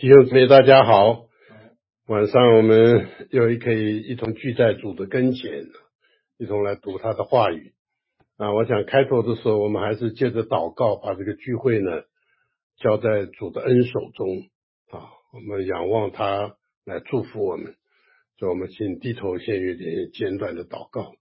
弟兄姊妹大家好，晚上我们又可以一同聚在主的跟前，一同来读他的话语。我想开头的时候我们还是借着祷告把这个聚会呢交在主的恩手中。我们仰望他来祝福我们，所以我们请低头先有点简短的祷告。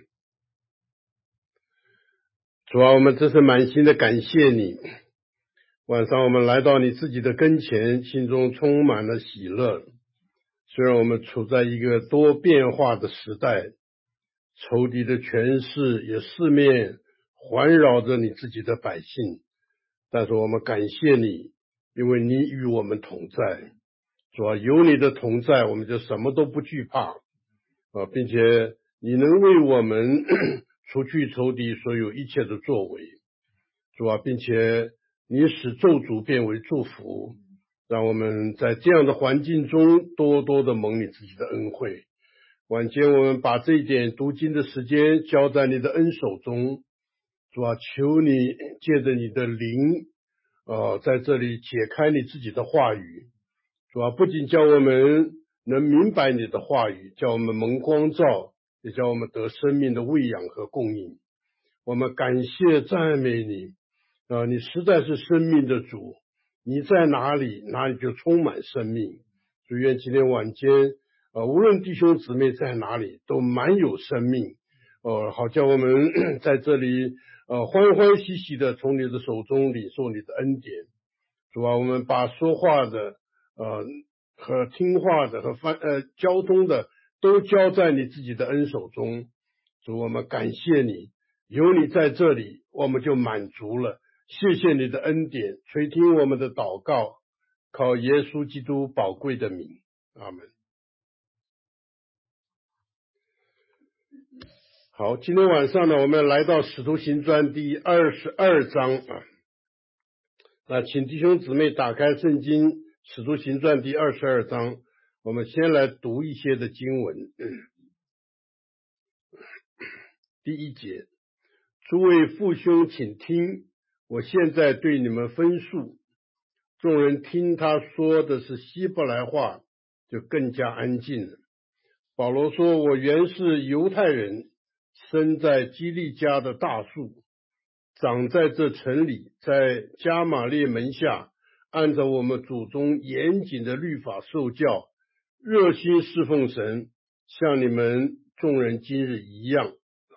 主啊，我们这是满心的感谢你，晚上我们来到你自己的跟前，心中充满了喜乐。虽然我们处在一个多变化的时代，仇敌的权势也四面环绕着你自己的百姓，但是我们感谢你，因为你与我们同在。主啊，有你的同在，我们就什么都不惧怕，并且你能为我们除去仇敌所有一切的作为。主啊，并且你使咒诅变为祝福，让我们在这样的环境中多多的蒙你自己的恩惠。晚间我们把这一点读经的时间交在你的恩手中。主啊，求你借着你的灵在这里解开你自己的话语。主啊，不仅叫我们能明白你的话语，叫我们蒙光照，也叫我们得生命的喂养和供应。我们感谢赞美你，你实在是生命的主，你在哪里，哪里就充满生命。主愿今天晚间无论弟兄姊妹在哪里都满有生命，好叫我们在这里欢欢喜喜的从你的手中领受你的恩典。主啊，我们把说话的和听话的和交通的都交在你自己的恩手中。主，我们感谢你，有你在这里我们就满足了。谢谢你的恩典，垂听我们的祷告，靠耶稣基督宝贵的名，阿们。好，今天晚上呢，我们来到使徒行传第22章请弟兄姊妹打开圣经使徒行传第22章，我们先来读一些的经文。第一节，诸位父兄请听，我现在对你们分述。众人听他说的是希伯来话，就更加安静了。保罗说，我原是犹太人，生在基利家的大树，长在这城里，在加玛列门下，按照我们祖宗严谨的律法受教，热心侍奉神，像你们众人今日一样。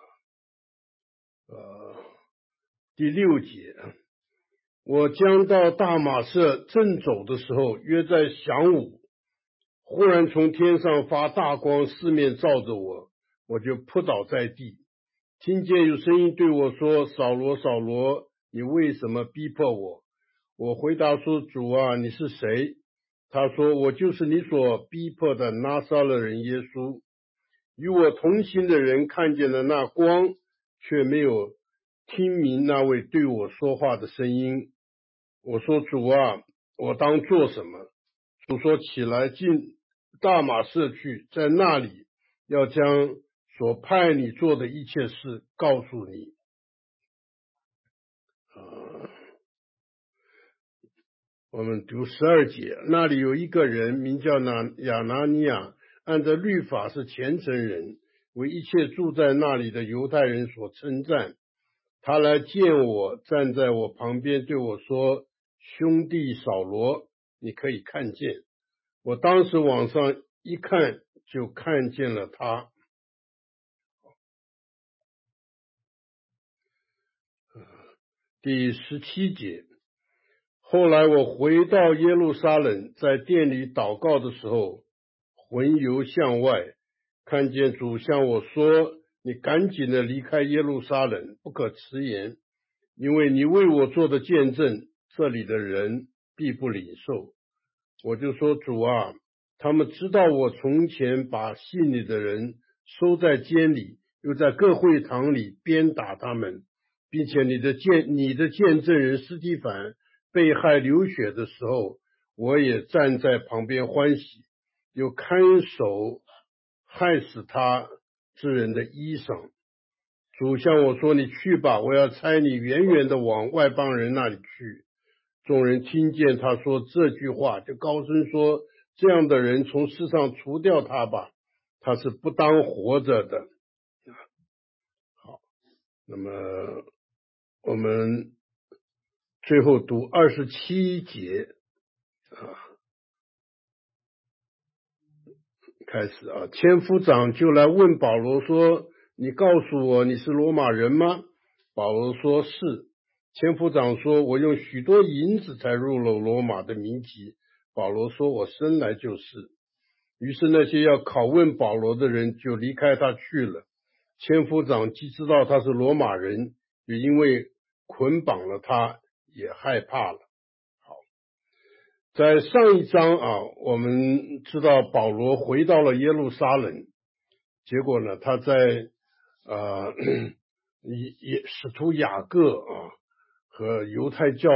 第6节，我将到大马色，正走的时候，约在晌午，忽然从天上发大光，四面照着我，我就扑倒在地，听见有声音对我说，扫罗扫罗，你为什么逼迫我？我回答说，主啊，你是谁？他说，我就是你所逼迫的拿撒勒人耶稣。与我同行的人看见了那光，却没有听明那位对我说话的声音。我说，主啊，我当做什么？主说，起来进大马色去，在那里要将所派你做的一切事告诉你。我们读12节，那里有一个人名叫亚拿尼亚，按照律法是虔诚人，为一切住在那里的犹太人所称赞。他来见我，站在我旁边对我说，兄弟扫罗，你可以看见。我当时往上一看，就看见了他。第17节，后来我回到耶路撒冷，在殿里祷告的时候，魂游向外，看见主向我说，你赶紧的离开耶路撒冷，不可迟延，因为你为我做的见证，这里的人必不领受。我就说，主啊，他们知道我从前把信你的人收在监里，又在各会堂里鞭打他们，并且你的见证人司提反被害流血的时候，我也站在旁边欢喜，又看守害死他之人的衣裳。主向我说，你去吧，我要差你远远的往外邦人那里去。 众人听见他说这句话，就高声说：这样的人从世上除掉他吧，他是不当活着的。好，那么我们最后读27节开始千夫长就来问保罗说：你告诉我你是罗马人吗？保罗说是。千夫长说：我用许多银子才入了罗马的民籍。保罗说：我生来就是。于是那些要拷问保罗的人就离开他去了。千夫长既知道他是罗马人，也因为捆绑了他，也害怕了。好，在上一章我们知道保罗回到了耶路撒冷，结果呢，他在使徒雅各和犹太教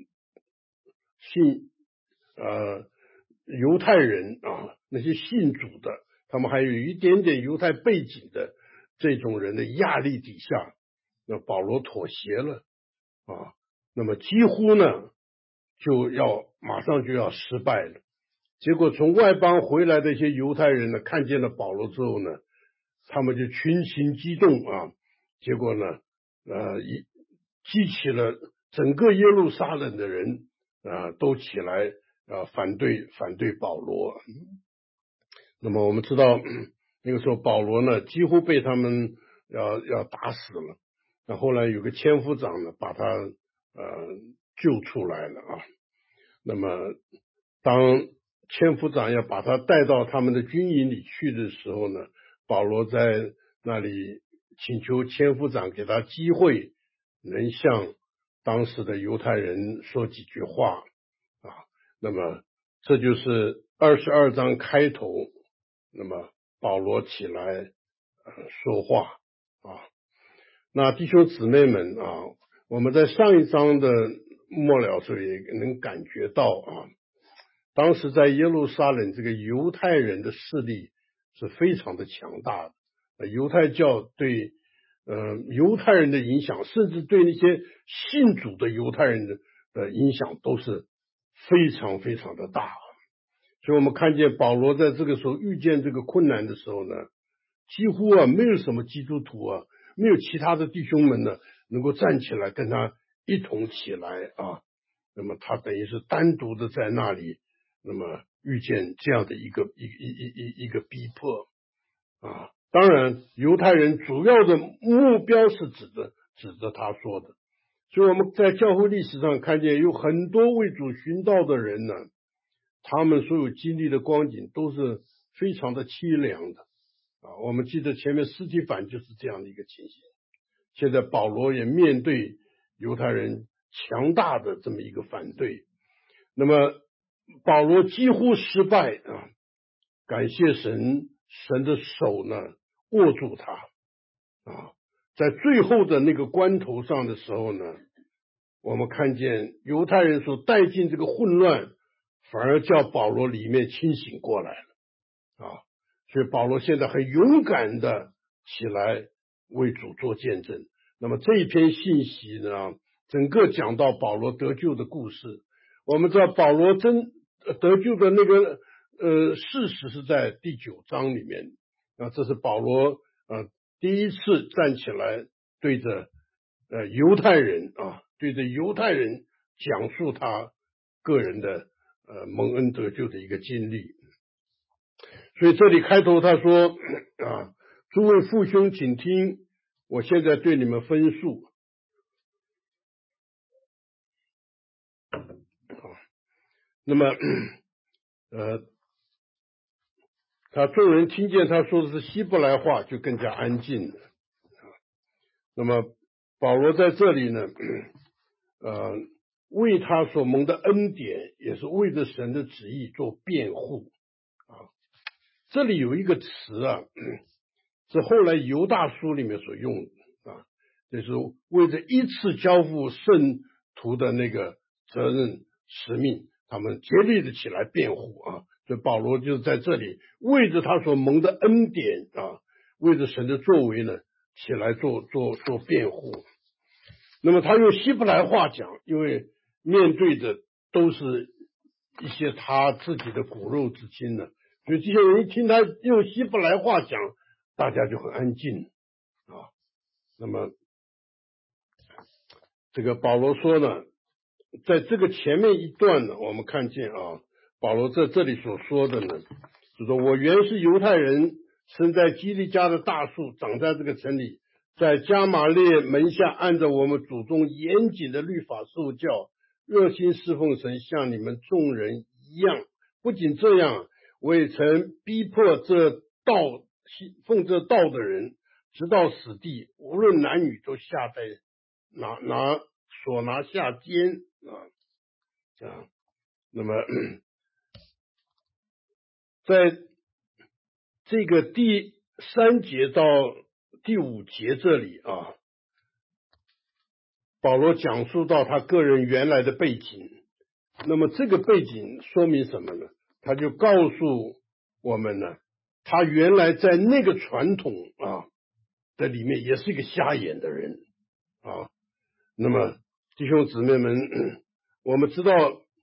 犹太人那些信主的，他们还有一点点犹太背景的这种人的压力底下，那保罗妥协了那么几乎呢马上就要失败了。结果从外邦回来的一些犹太人呢，看见了保罗之后呢，他们就群情激动结果呢激起了整个耶路撒冷的人都起来反对保罗。那么我们知道那个时候保罗呢几乎被他们要打死了。那后来有个千夫长呢把他救出来了那么当千夫长要把他带到他们的军营里去的时候呢，保罗在那里请求千夫长给他机会，能向当时的犹太人说几句话那么这就是22章开头，那么保罗起来说话那弟兄姊妹们我们在上一章的末了时候也能感觉到当时在耶路撒冷这个犹太人的势力是非常的强大的，犹太教对犹太人的影响，甚至对那些信主的犹太人的影响都是非常非常的大。所以我们看见保罗在这个时候遇见这个困难的时候呢，几乎没有什么基督徒没有其他的弟兄们呢能够站起来跟他一同起来那么他等于是单独的在那里，那么遇见这样的一个逼迫当然犹太人主要的目标是指着他说的。所以我们在教会历史上看见有很多为主寻道的人呢，他们所有经历的光景都是非常的凄凉的我们记得前面司提反就是这样的一个情形。现在保罗也面对犹太人强大的这么一个反对，那么保罗几乎失败感谢神的手呢握住他在最后的那个关头上的时候呢，我们看见犹太人所带进这个混乱，反而叫保罗里面清醒过来了所以保罗现在很勇敢的起来为主做见证。那么这一篇信息呢，整个讲到保罗得救的故事。我们知道保罗得救的那个事实是在第9章里面这是保罗第一次站起来对着犹太人讲述他个人的蒙恩得救的一个经历。所以这里开头他说诸位父兄请听，我现在对你们分述那么众人听见他说的是希伯来话，就更加安静了那么保罗在这里呢为他所蒙的恩典，也是为着神的旨意做辩护这里有一个词是后来犹大书里面所用的就是为着一次交付圣徒的那个责任使命，他们竭力的起来辩护所以保罗就是在这里为着他所蒙的恩典为着神的作为呢起来做辩护。那么他用希伯来话讲，因为面对的都是一些他自己的骨肉之亲呢，所以这些人一听他用希伯来话讲，大家就很安静啊。那么这个保罗说呢，在这个前面一段呢，我们看见啊，保罗在这里所说的呢，就说我原是犹太人，生在基利家的大树，长在这个城里，在加马列门下，按照我们祖宗严谨的律法受教，热心侍奉神，像你们众人一样。不仅这样，我也曾逼迫奉这道的人，直到死地，无论男女，都下在拿下监啊，这样。那么在这个第3节到第5节这里啊，保罗讲述到他个人原来的背景。那么这个背景说明什么呢？他就告诉我们呢，他原来在那个传统啊的里面也是一个瞎眼的人啊。那么弟兄姊妹们，我们知道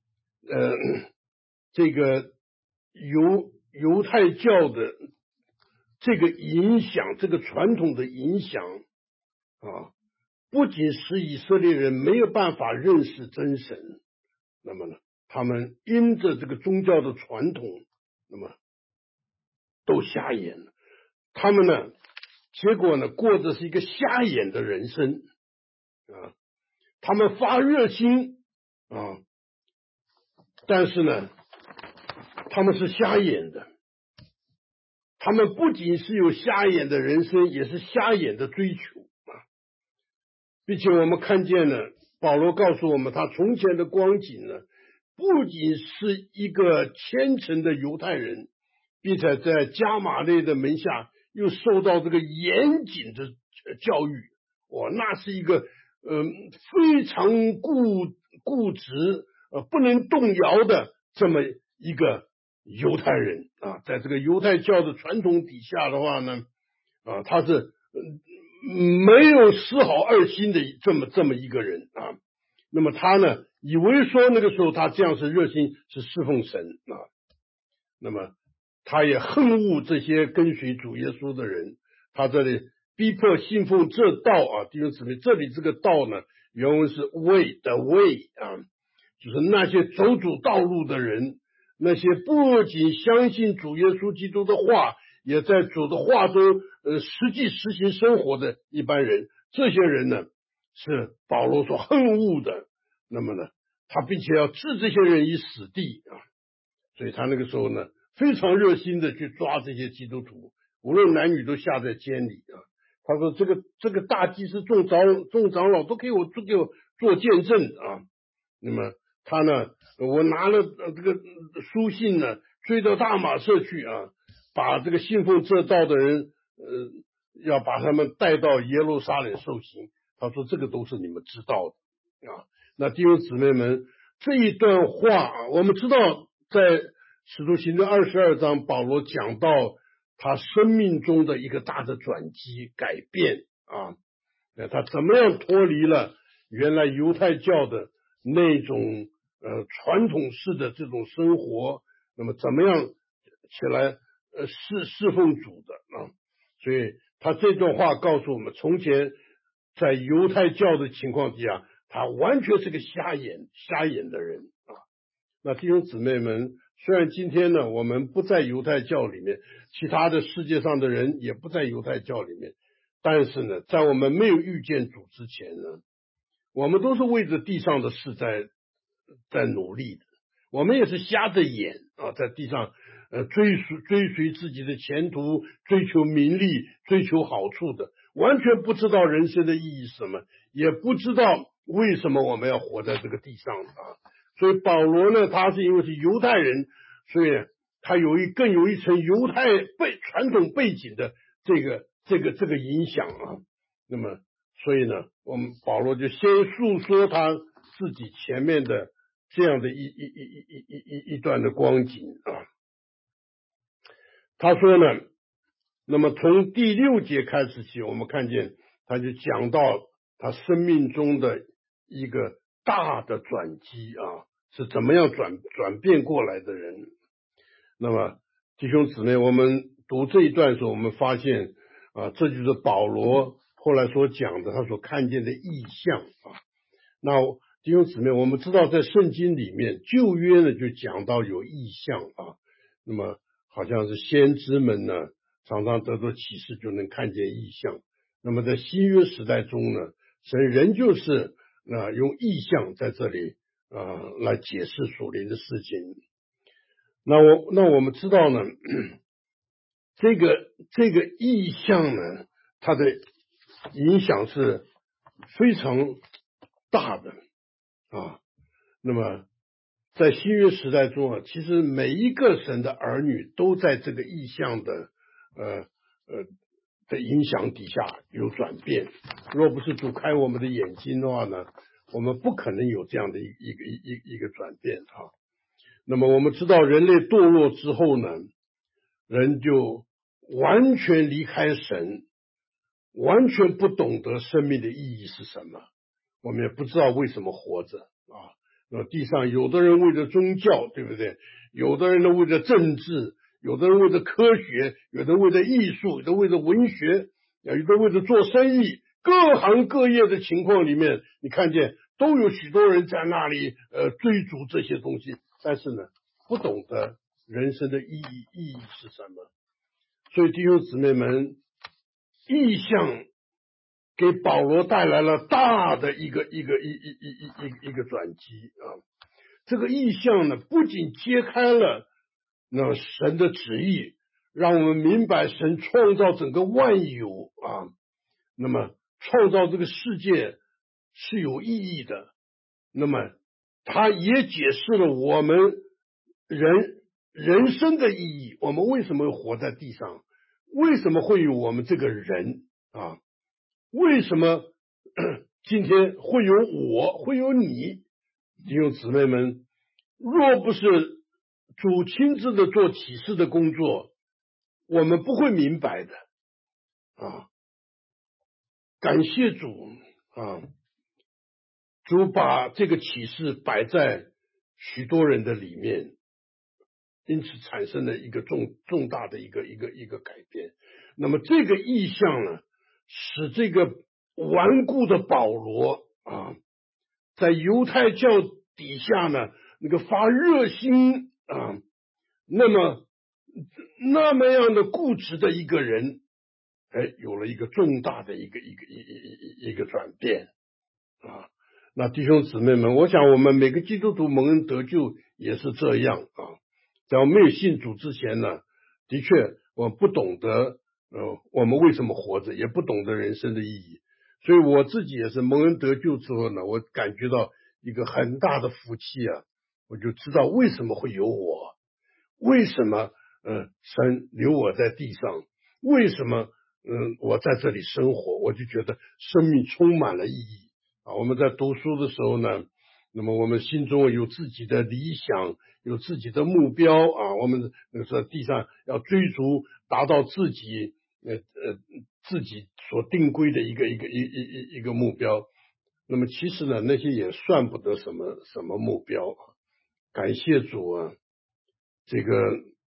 这个犹太教的这个影响，这个传统的影响啊，不仅使以色列人没有办法认识真神，那么呢，他们因着这个宗教的传统，那么都瞎眼了。他们呢，结果呢，过的是一个瞎眼的人生啊。他们发热心啊，但是呢，他们是瞎眼的。他们不仅是有瞎眼的人生，也是瞎眼的追求啊。并且我们看见了保罗告诉我们，他从前的光景呢，不仅是一个虔诚的犹太人，并且在加马列的门下又受到这个严谨的教育。那是一个非常固执不能动摇的这么一个犹太人啊。在这个犹太教的传统底下的话呢，他是没有丝毫二心的这么一个人啊。那么他呢，以为说那个时候他这样是热心，是侍奉神啊。那么他也恨恶这些跟随主耶稣的人。他这里逼迫信奉这道啊，弟兄姊妹，这里这个道呢，原文是 way 的 way 啊，就是那些走主道路的人，那些不仅相信主耶稣基督的话，也在主的话中实际实行生活的一般人。这些人呢，是保罗所恨恶的。那么呢，他并且要置这些人于死地啊，所以他那个时候呢，非常热心的去抓这些基督徒，无论男女都下在监里啊。他说这个大祭司众长老都给我做见证啊。那么他呢，我拿了这个书信呢，追到大马色去啊，把这个信奉这道的人要把他们带到耶路撒冷受刑。他说这个都是你们知道的啊。那弟兄姊妹们，这一段话我们知道，在使徒行传22章，保罗讲到他生命中的一个大的转机改变啊，他怎么样脱离了原来犹太教的那种传统式的这种生活，那么怎么样起来侍奉主的啊。所以他这段话告诉我们，从前在犹太教的情况底下，他完全是个瞎眼的人啊。那弟兄姊妹们，虽然今天呢我们不在犹太教里面，其他的世界上的人也不在犹太教里面，但是呢，在我们没有遇见主之前呢，我们都是为着地上的事在努力的。我们也是瞎着眼啊，在地上追随自己的前途，追求名利，追求好处的，完全不知道人生的意义是什么，也不知道为什么我们要活在这个地上啊。所以保罗呢，他是因为是犹太人，所以他更有一层犹太传统背景的这个影响啊。那么所以呢，我们保罗就先述说他自己前面的这样的一段的光景啊。他说呢，那么从第6节开始起，我们看见他就讲到他生命中的一个大的转机啊，是怎么样转变过来的人。那么弟兄姊妹，我们读这一段的时候，我们发现啊，这就是保罗后来所讲的他所看见的异象啊。那弟兄姊妹，我们知道在圣经里面旧约呢就讲到有异象啊，那么好像是先知们呢常常得到启示就能看见异象。那么在新约时代中呢，神仍旧是用异象在这里来解释属灵的事情。那我们知道呢，这个异象呢，它的影响是非常大的啊。那么在新约时代中啊，其实每一个神的儿女都在这个异象的的影响底下有转变。若不是主开我们的眼睛的话呢，我们不可能有这样的一个转变啊。那么我们知道人类堕落之后呢，人就完全离开神，完全不懂得生命的意义是什么，我们也不知道为什么活着啊。那地上有的人为了宗教，对不对？有的人呢为了政治，有的人为了科学，有的为了艺术，有的为了文学，有的为了做生意，各行各业的情况里面，你看见都有许多人在那里追逐这些东西，但是呢不懂得人生的意义是什么。所以弟兄姊妹们，异象给保罗带来了大的一个转机啊！这个异象呢，不仅揭开了那神的旨意，让我们明白神创造整个万有啊，那么创造这个世界是有意义的。那么他也解释了我们人生的意义，我们为什么活在地上，为什么会有我们这个人啊？为什么今天会有我，会有你？弟兄姊妹们，若不是主亲自的做启示的工作，我们不会明白的啊！感谢主啊！主把这个启示摆在许多人的里面，因此产生了一个重大的一个改变。那么这个意象呢，使这个顽固的保罗啊，在犹太教底下呢，那个发热心啊，那么样的固执的一个人，有了一个重大的一个转变啊。那弟兄姊妹们，我想我们每个基督徒蒙恩得救也是这样啊。在我没有信主之前呢，的确我不懂得我们为什么活着，也不懂得人生的意义。所以我自己也是蒙恩得救之后呢，我感觉到一个很大的福气啊，我就知道为什么会有我，为什么神留我在地上，为什么我在这里生活，我就觉得生命充满了意义啊。我们在读书的时候呢，那么我们心中有自己的理想，有自己的目标啊，我们在地上要追逐达到自己所定规的一个目标。那么其实呢，那些也算不得什么目标。感谢主啊，这个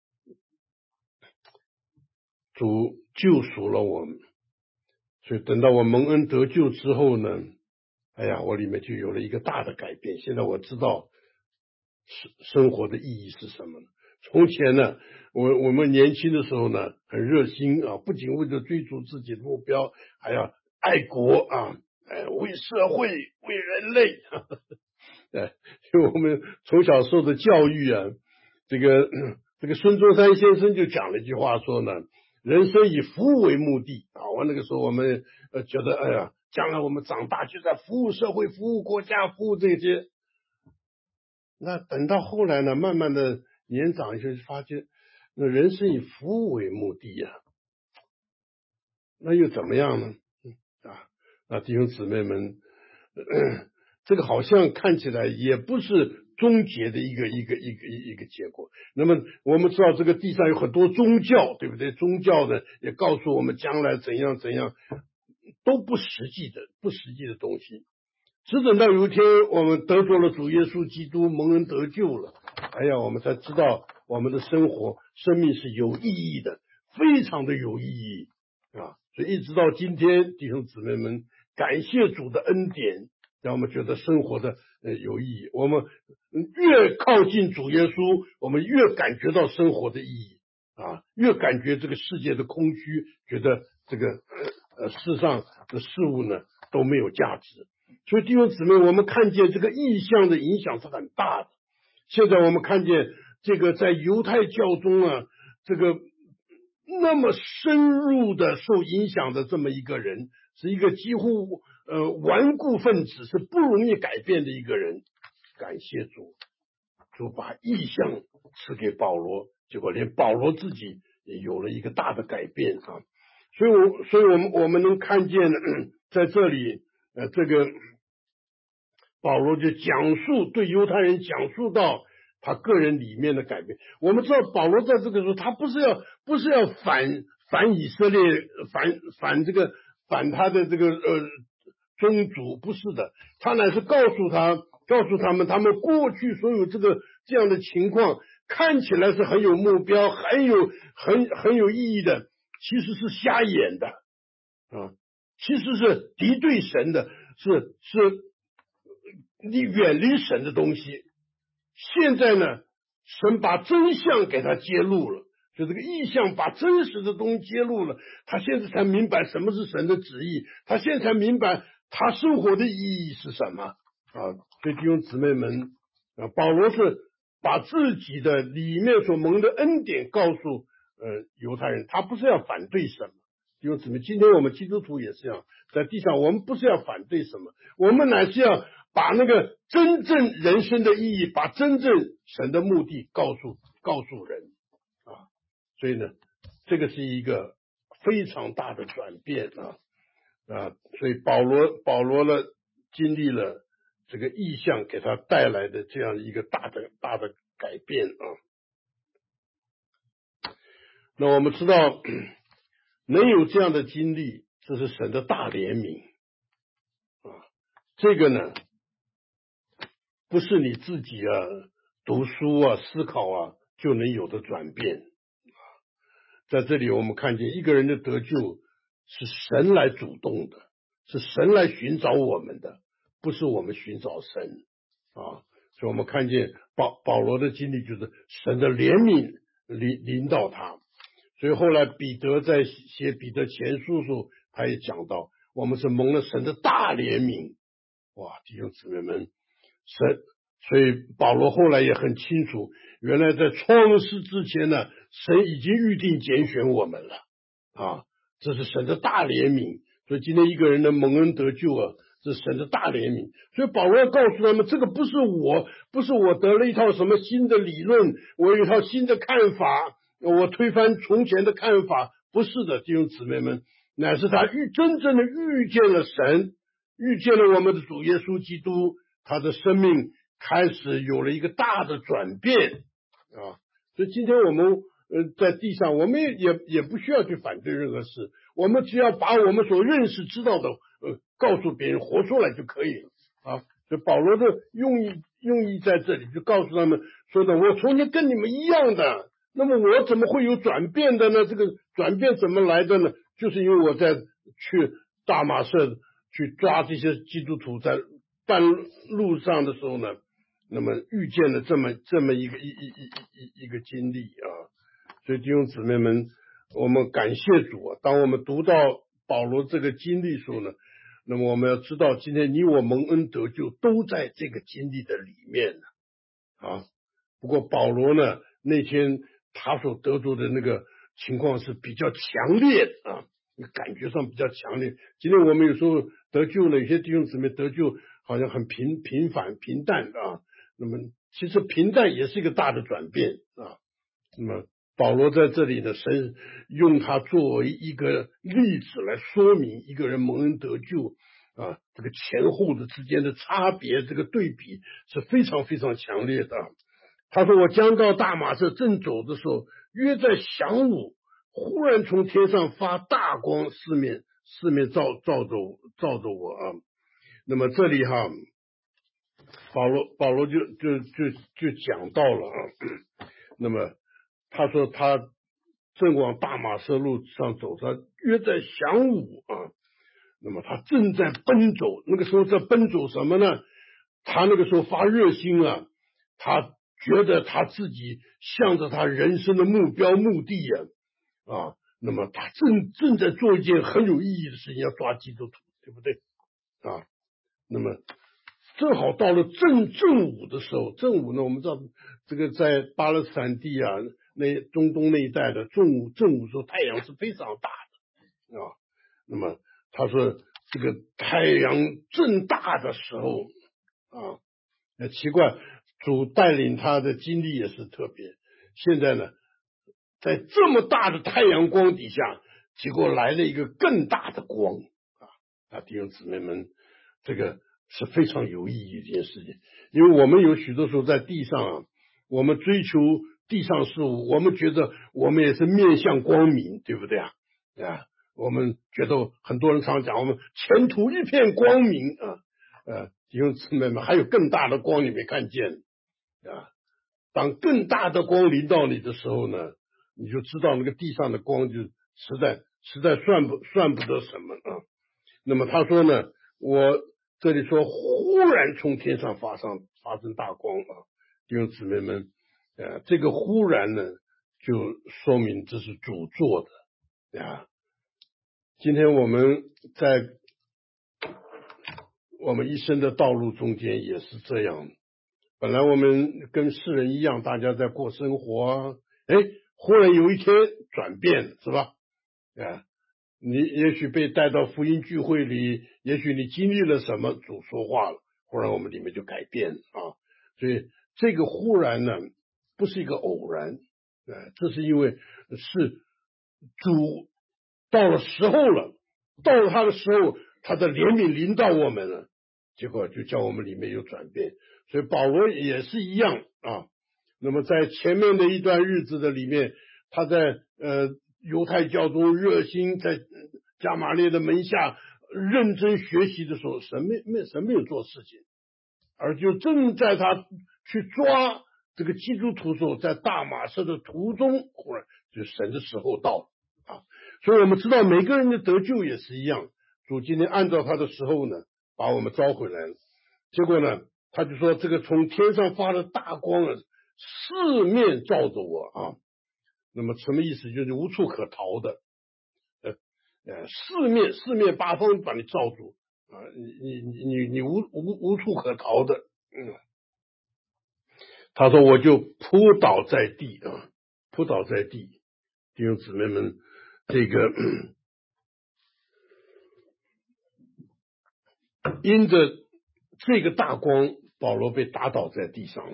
主救赎了我们，所以等到我蒙恩得救之后呢，哎呀，我里面就有了一个大的改变。现在我知道生活的意义是什么了。从前呢，我们年轻的时候呢，很热心啊，不仅为了追逐自己的目标，还要爱国啊，为社会，为人类。因为我们从小受的教育啊，这个孙中山先生就讲了一句话说呢，人生以服务为目的啊。我那个时候我们觉得，哎呀，将来我们长大就在服务社会、服务国家、服务这些。那等到后来呢，慢慢的年长一些，就发现那人生以服务为目的呀，那又怎么样呢？那弟兄姊妹们，这个好像看起来也不是终结的一个结果。那么我们知道这个地上有很多宗教，对不对？宗教呢也告诉我们将来怎样，都不实际的东西。 只等到有一天我们得着了主耶稣基督，蒙恩得救了，哎呀，我们才知道我们的生命是有意义的，非常的有意义啊！所以一直到今天，弟兄姊妹们，感谢主的恩典，让我们觉得生活的有意义。我们越靠近主耶稣，我们越感觉到生活的意义啊，越感觉这个世界的空虚，觉得这个世上的事物呢都没有价值。所以弟兄姊妹，我们看见这个意象的影响是很大的。现在我们看见这个在犹太教中啊，这个那么深入的受影响的这么一个人，是一个几乎顽固分子，是不容易改变的一个人。感谢主，主把意象赐给保罗，结果连保罗自己也有了一个大的改变啊。所以我们能看见在这里这个保罗就讲述对犹太人讲述到他个人里面的改变。我们知道保罗在这个时候，他不是要反以色列，反他的这个宗族，不是的，他乃是告诉他们，他们过去所有这样的情况看起来是很有目标，很有意义的，其实是瞎眼的啊，其实是敌对神的，是你远离神的东西。现在呢，神把真相给他揭露了，就这个意象把真实的东西揭露了，他现在才明白什么是神的旨意，他现在才明白他生活的意义是什么啊！所以弟兄姊妹们啊，保罗是把自己的里面所蒙的恩典告诉犹太人，他不是要反对什么。弟兄姊妹，今天我们基督徒也是这样，在地上我们不是要反对什么，我们乃是要把那个真正人生的意义，把真正神的目的告诉人啊。所以呢，这个是一个非常大的转变啊。所以保罗呢经历了这个意象给他带来的这样一个大的改变啊。那我们知道能有这样的经历，这是神的大怜悯啊。这个呢不是你自己读书思考就能有的转变。在这里我们看见一个人的得救是神来主动的，是神来寻找我们的，不是我们寻找神啊。所以我们看见保罗的经历就是神的怜悯临到他。所以后来彼得在写彼得前书时候，他也讲到我们是蒙了神的大怜悯。哇，弟兄姊妹们，所以保罗后来也很清楚，原来在创世之前呢，神已经预定拣选我们了啊，这是神的大怜悯。所以今天一个人的蒙恩得救这是神的大怜悯。所以保罗要告诉他们，这个不是我得了一套什么新的理论，我有一套新的看法，我推翻从前的看法，不是的，弟兄姊妹们，乃是他真正的遇见了神，遇见了我们的主耶稣基督，他的生命开始有了一个大的转变啊。所以今天我们在地上，我们也不需要去反对任何事，我们只要把我们所认识知道的告诉别人，活出来就可以了啊。所以保罗的用意在这里，就告诉他们说的，我从前跟你们一样的，那么我怎么会有转变的呢？这个转变怎么来的呢？就是因为我在去大马色去抓这些基督徒在半路上的时候呢，那么遇见了这么一个经历啊。所以弟兄姊妹们，我们感谢主啊！当我们读到保罗这个经历的时候呢，那么我们要知道，今天你我蒙恩得救都在这个经历的里面啊。不过保罗呢，那天他所得着的那个情况是比较强烈的啊，感觉上比较强烈。今天我们有时候得救呢，有些弟兄姊妹得救好像很平淡啊，那么其实平淡也是一个大的转变啊。那么保罗在这里呢，神用他作为一个例子来说明一个人蒙恩得救啊，这个前后的之间的差别，这个对比是非常非常强烈的。他说，我将到大马色正走的时候，约在晌午，忽然从天上发大光，四面照着我啊。 那么这里哈，保罗就讲到了啊，那么他说他正往大马色路上走，他约在晌午啊，那么他正在奔走，那个时候在奔走什么呢？他那个时候发热心啊，他觉得他自己向着他人生的目标目的啊，那么他正在做一件很有意义的事情，要抓基督徒，对不对啊？那么正好到了正午的时候，正午呢，我们知道这个在巴勒斯坦地啊，那中东那一带的正午时候，太阳是非常大的啊。那么他说，这个太阳正大的时候啊，奇怪，主带领他的经历也是特别。现在呢，在这么大的太阳光底下，结果来了一个更大的光啊！弟兄姊妹们，这个是非常有意义的一件事情，因为我们有许多时候在地上啊，我们追求地上事物，我们觉得我们也是面向光明，对不对啊？我们觉得很多人常讲我们前途一片光明啊，弟兄姊妹们，还有更大的光你没看见啊？当更大的光临到你的时候呢，你就知道那个地上的光就实在算不得什么啊。那么他说呢，我这里说忽然从天上发生大光啊，弟兄姊妹们，这个忽然呢，就说明这是主做的啊。今天我们在我们一生的道路中间也是这样，本来我们跟世人一样，大家在过生活啊，忽然有一天转变，是吧？你也许被带到福音聚会里，也许你经历了什么，主说话了，忽然我们里面就改变啊。所以这个忽然呢，不是一个偶然，这是因为是主到了时候了，到了他的时候，他的怜悯临到我们了，结果就叫我们里面有转变。所以保罗也是一样啊。那么在前面的一段日子的里面，他在犹太教中热心，在加玛列的门下认真学习的时候，神没有做事情，而就正在他去抓这个基督徒时候，在大马士的途中，忽然就神的时候到了啊。所以我们知道每个人的得救也是一样，主今天按照他的时候呢，把我们招回来了。结果呢，他就说这个从天上发的大光啊，四面照着我啊。那么什么意思？就是无处可逃的，四面八方把你罩住啊，你无处可逃的。他说我就扑倒在地啊，扑倒在地。弟兄姊妹们，这个因着这个大光，保罗被打倒在地上。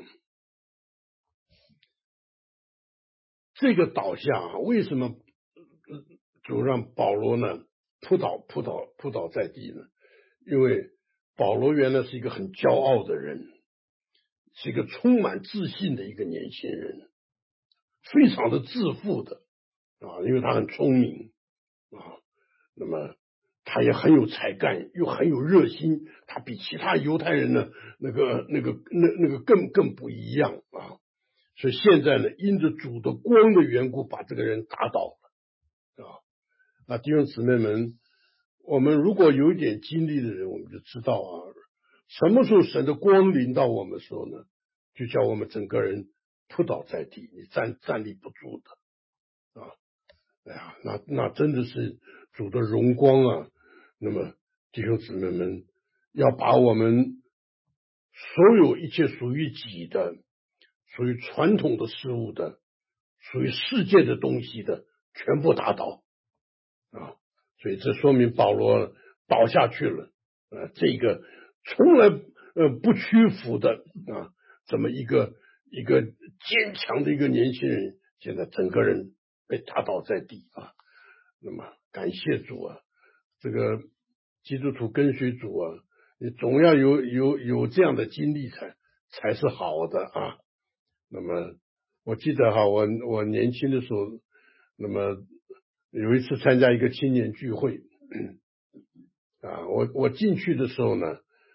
这个倒下为什么主让保罗呢扑倒在地呢？因为保罗原来是一个很骄傲的人，是一个充满自信的一个年轻人，非常的自负的啊，因为他很聪明啊，那么他也很有才干，又很有热心，他比其他犹太人呢那个更不一样啊。所以现在呢，因着主的光的缘故，把这个人打倒了弟兄姊妹们，我们如果有一点经历的人，我们就知道什么时候神的光临到我们的时候呢，就叫我们整个人扑倒在地，你站立不住的那真的是主的荣光啊。那么弟兄姊妹们，要把我们所有一切属于己的，属于传统的事物的，属于世界的东西的，全部打倒所以这说明保罗倒下去了这个从来不屈服的这么一个坚强的一个年轻人，现在整个人被打倒在地那么感谢主这个基督徒跟随主你总要有这样的经历才是好的那么我记得我年轻的时候，那么有一次参加一个青年聚会我进去的时候呢，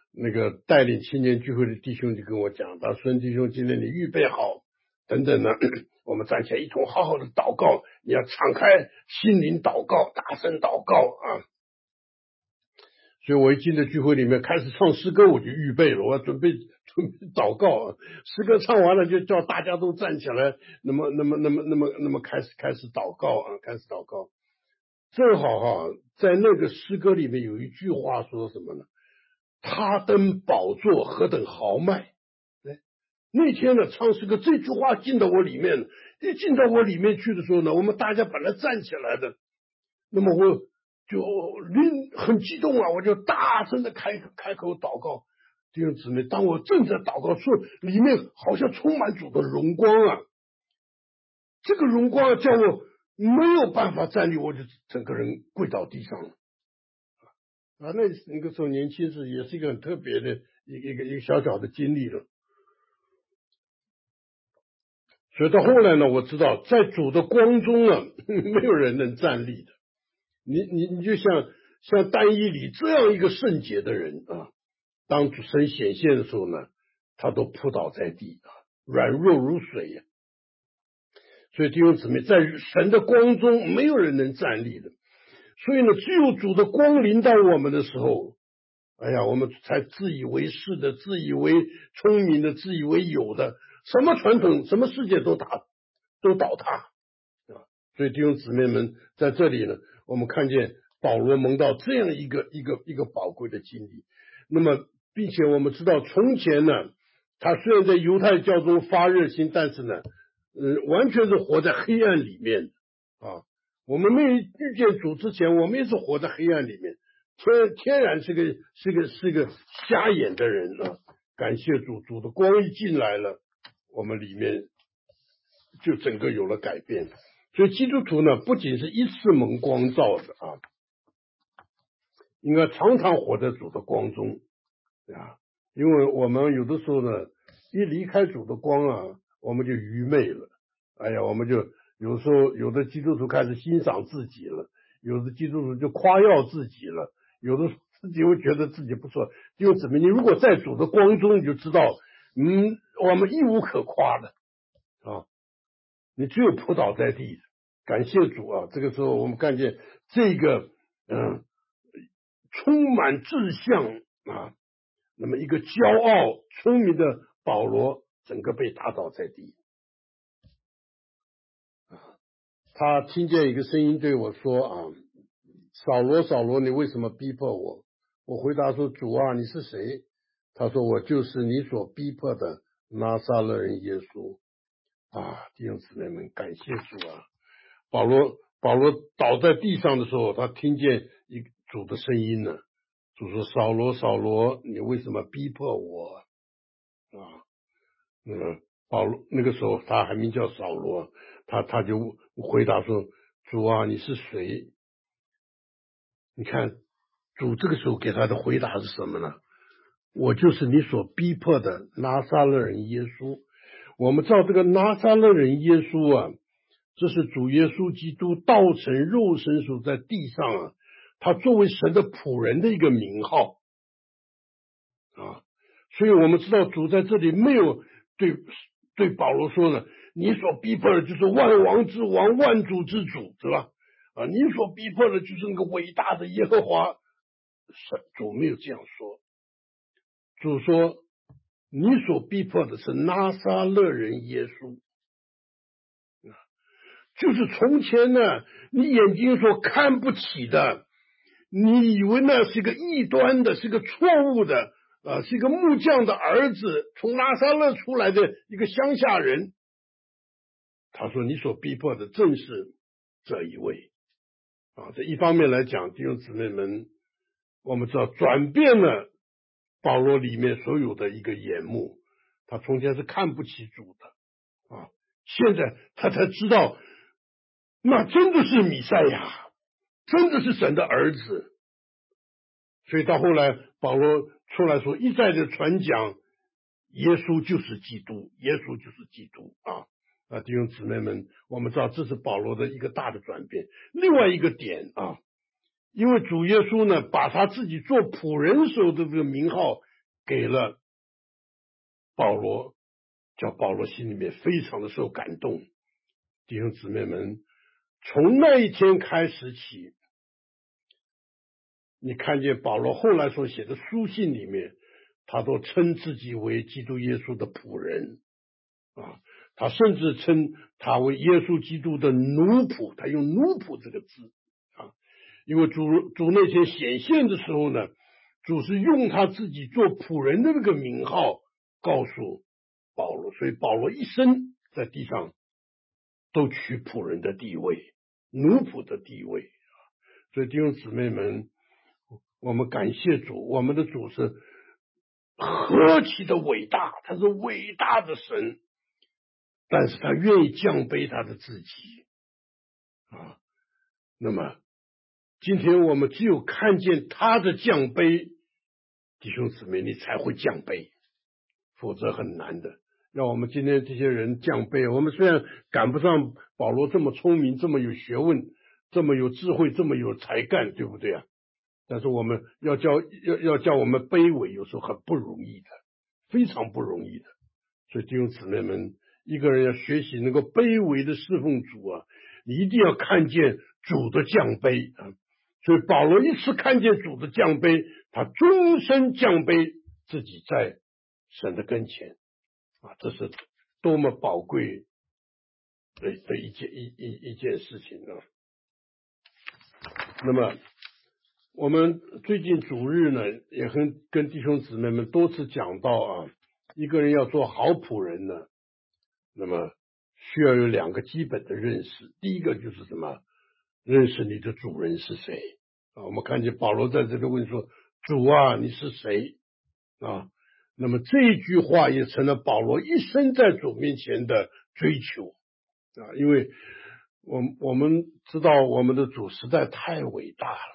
那个带领青年聚会的弟兄就跟我讲，他说孙弟兄，今天你预备好等等呢，我们站起来一同好好的祷告，你要敞开心灵祷告，大声祷告啊。所以我一进到聚会里面开始唱诗歌，我就预备了，我要准备祷告。诗歌唱完了，就叫大家都站起来，那么开始祷告啊，开始祷告。正好哈，在那个诗歌里面有一句话说什么呢？他登宝座何等豪迈！那天呢，唱诗歌这句话进到我里面，一进到我里面去的时候呢，我们大家本来站起来的，那么我就很激动啊，我就大声的开口祷告。弟兄姊妹，当我正在祷告说，里面好像充满主的荣光啊，这个荣光叫我没有办法站立，我就整个人跪倒地上了。那个时候年轻时也是一个很特别的一个小小的经历了。所以到后来呢，我知道在主的光中啊，没有人能站立的。你就像但以理这样一个圣洁的人啊，当主神显现的时候呢，他都扑倒在地啊，软弱如水呀。所以弟兄姊妹，在神的光中，没有人能站立的。所以呢，只有主的光临到我们的时候，哎呀，我们才自以为是的、自以为聪明的、自以为有的，什么传统、什么世界都倒塌啊！所以弟兄姊妹们，在这里呢，我们看见保罗蒙到这样一个宝贵的经历。那么，并且我们知道，从前呢，他虽然在犹太教中发热心，但是呢，完全是活在黑暗里面啊。我们没有遇见主之前，我们也是活在黑暗里面，天然是个瞎眼的人啊。感谢主，主的光一进来了，我们里面就整个有了改变。所以基督徒呢，不仅是一次蒙光照的啊，应该常常活在主的光中啊。因为我们有的时候呢，一离开主的光啊，我们就愚昧了。哎呀，我们就有时候有的基督徒开始欣赏自己了，有的基督徒就夸耀自己了，有的自己会觉得自己不错。就怎么，你如果在主的光中，你就知道，我们一无可夸的啊，你只有扑倒在地。感谢主啊！这个时候我们看见这个充满志向啊，那么一个骄傲聪明的保罗，整个被打倒在地。他听见一个声音对我说啊，扫罗扫罗，你为什么逼迫我？我回答说，主啊，你是谁？他说，我就是你所逼迫的拿撒勒人耶稣啊！弟兄姊妹们，感谢主啊！保罗倒在地上的时候，他听见一个主的声音呢。主说，扫罗扫罗，你为什么逼迫我啊？保罗那个时候他还名叫扫罗，他就回答说，主啊，你是谁？你看主这个时候给他的回答是什么呢？我就是你所逼迫的拿撒勒人耶稣。我们知道这个拿撒勒人耶稣啊，这是主耶稣基督道成肉身所在地上啊，他作为神的仆人的一个名号啊。所以我们知道主在这里没有对保罗说呢，你所逼迫的就是万王之王、万主之主，是吧？啊，你所逼迫的就是那个伟大的耶和华。主没有这样说，主说你所逼迫的是拿撒勒人耶稣，就是从前呢你眼睛所看不起的，你以为那是个异端的，是个错误的是一个木匠的儿子，从拿撒勒出来的一个乡下人。他说你所逼迫的正是这一位啊。这一方面来讲，弟兄姊妹们，我们知道转变了保罗里面所有的一个眼目，他从前是看不起主的啊，现在他才知道那真的是弥赛亚，真的是神的儿子。所以到后来保罗出来说，一再的传讲耶稣就是基督，耶稣就是基督啊，弟兄姊妹们，我们知道这是保罗的一个大的转变。另外一个点啊，因为主耶稣呢，把他自己做仆人时候的这个名号给了保罗，叫保罗心里面非常的受感动。弟兄姊妹们，从那一天开始起，你看见保罗后来所写的书信里面，他都称自己为基督耶稣的仆人啊，他甚至称他为耶稣基督的奴仆，他用奴仆这个字啊，因为主那天显现的时候呢，主是用他自己做仆人的那个名号告诉保罗，所以保罗一生在地上都取仆人的地位，奴仆的地位。所以弟兄姊妹们，我们感谢主，我们的主是何其的伟大，他是伟大的神，但是他愿意降卑他的自己啊。那么今天我们只有看见他的降卑，弟兄姊妹，你才会降卑，否则很难的。让我们今天这些人降卑，我们虽然赶不上保罗这么聪明，这么有学问，这么有智慧，这么有才干，对不对啊？但是我们要叫我们卑微，有时候很不容易的，非常不容易的。所以弟兄姊妹们，一个人要学习能够卑微的侍奉主啊，你一定要看见主的降卑啊。所以保罗一次看见主的降卑，他终身降卑自己在神的跟前啊，这是多么宝贵的一件事情啊。那么我们最近主日呢，也跟弟兄姊妹们多次讲到啊，一个人要做好仆人呢，那么需要有两个基本的认识。第一个就是什么？认识你的主人是谁啊？我们看见保罗在这里问说：“主啊，你是谁？”啊，那么这一句话也成了保罗一生在主面前的追求啊，因为我们知道我们的主实在太伟大了。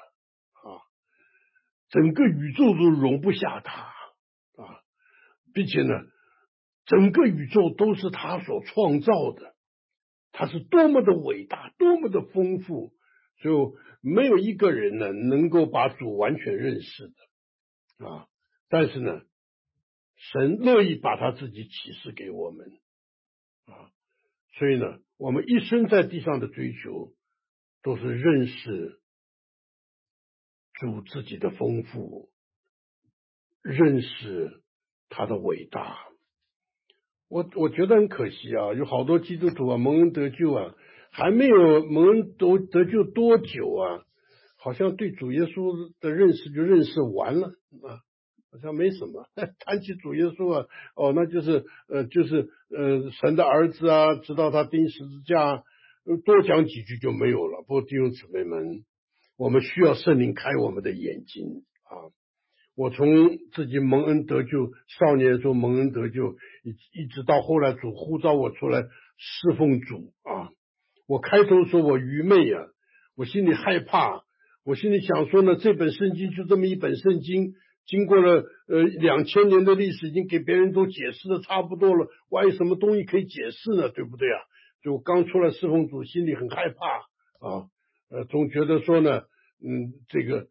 整个宇宙都容不下他啊，并且呢，整个宇宙都是他所创造的，他是多么的伟大，多么的丰富，所以没有一个人呢能够把主完全认识的啊。但是呢，神乐意把他自己启示给我们啊，所以呢，我们一生在地上的追求都是认识主自己的丰富，认识他的伟大。我觉得很可惜啊，有好多基督徒啊蒙恩得救啊，还没有蒙恩得救多久啊，好像对主耶稣的认识就认识完了啊，好像没什么。谈起主耶稣啊，那就是神的儿子啊，知道他钉十字架，多讲几句就没有了。不过弟兄姊妹们，我们需要圣灵开我们的眼睛啊。我从自己蒙恩得救，少年的时候蒙恩得救，一直到后来主呼召我出来侍奉主啊。我开头说我愚昧啊，我心里害怕，我心里想说呢，这本圣经就这么一本圣经，经过了2000年的历史，已经给别人都解释的差不多了，我还有什么东西可以解释呢？对不对啊？就我刚出来侍奉主，心里很害怕啊，总觉得说呢，这个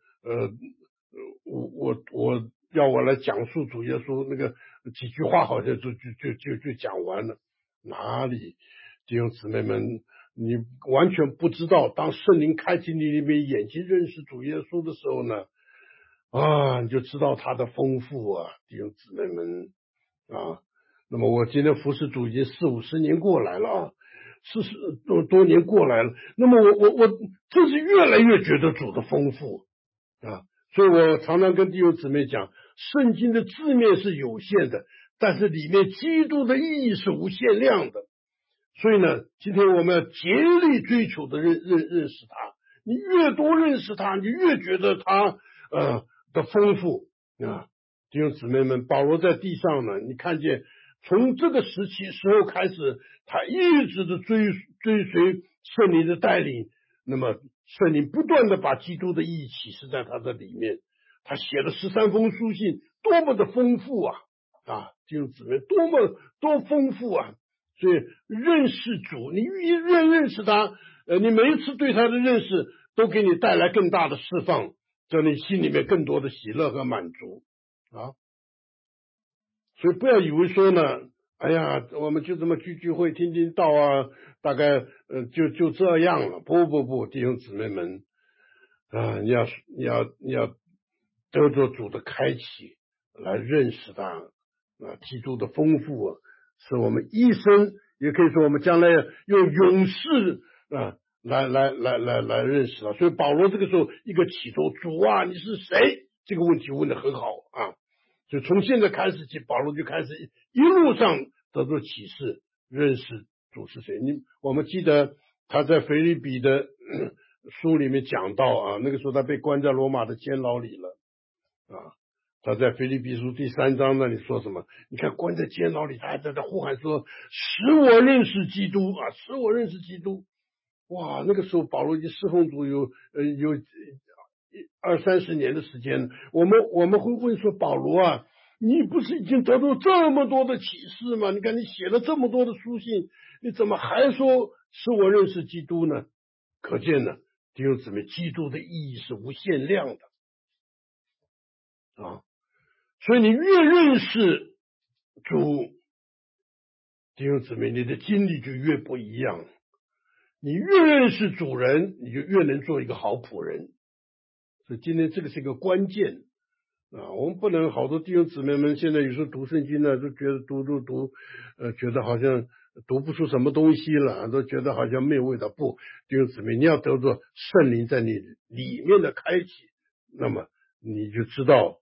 我要我来讲述主耶稣那个几句话，好像就讲完了。哪里，弟兄姊妹们，你完全不知道，当圣灵开启你里面眼睛认识主耶稣的时候呢，你就知道他的丰富啊，弟兄姊妹们啊。那么我今天服侍主已经40-50年过来了啊，40多年过来了。那么我真是越来越觉得主的丰富啊。所以我常常跟弟兄姊妹讲，圣经的字面是有限的，但是里面基督的意义是无限量的。所以呢，今天我们要竭力追求的认识他。你越多认识他，你越觉得他的丰富啊。弟兄姊妹们，保罗在地上呢，你看见从这个时候开始，他一直的追随圣灵的带领，那么圣灵不断的把基督的意义启示在他的里面。他写了13封书信，多么的丰富啊！弟兄姊妹，多丰富啊！所以认识主，你越认识他，你每一次对他的认识都给你带来更大的释放，在你心里面更多的喜乐和满足啊。 所以不要以为说呢，哎呀，我们就这么聚会听听道啊，大概就这样了。不，弟兄姊妹们啊，你要得着主的开启，来认识他啊，基督的丰富啊，是我们一生，也可以说我们将来用永世啊来认识他。所以保罗这个时候一个祈祷，主啊，你是谁？这个问题问得很好啊。就从现在开始起，保罗就开始一路上得到启示，认识主是谁。我们记得他在腓立比的书里面讲到啊，那个时候他被关在罗马的监牢里了啊。他在腓立比书第3章那里说什么？你看关在监牢里，他还在呼喊说：“使我认识基督啊，使我认识基督。”哇，那个时候保罗已经侍奉主有20-30年的时间。我们会问说，保罗啊，你不是已经得到这么多的启示吗？你看你写了这么多的书信，你怎么还说使我认识基督呢？可见呢，弟兄姊妹，基督的意义是无限量的啊。所以你越认识主，弟兄姊妹，你的经历就越不一样。你越认识主人，你就越能做一个好仆人。所以今天这个是一个关键啊！我们不能好多弟兄姊妹们现在有时候读圣经呢，都觉得读，觉得好像读不出什么东西了，都觉得好像没有味道。不，弟兄姊妹，你要得着圣灵在你里面的开启，那么你就知道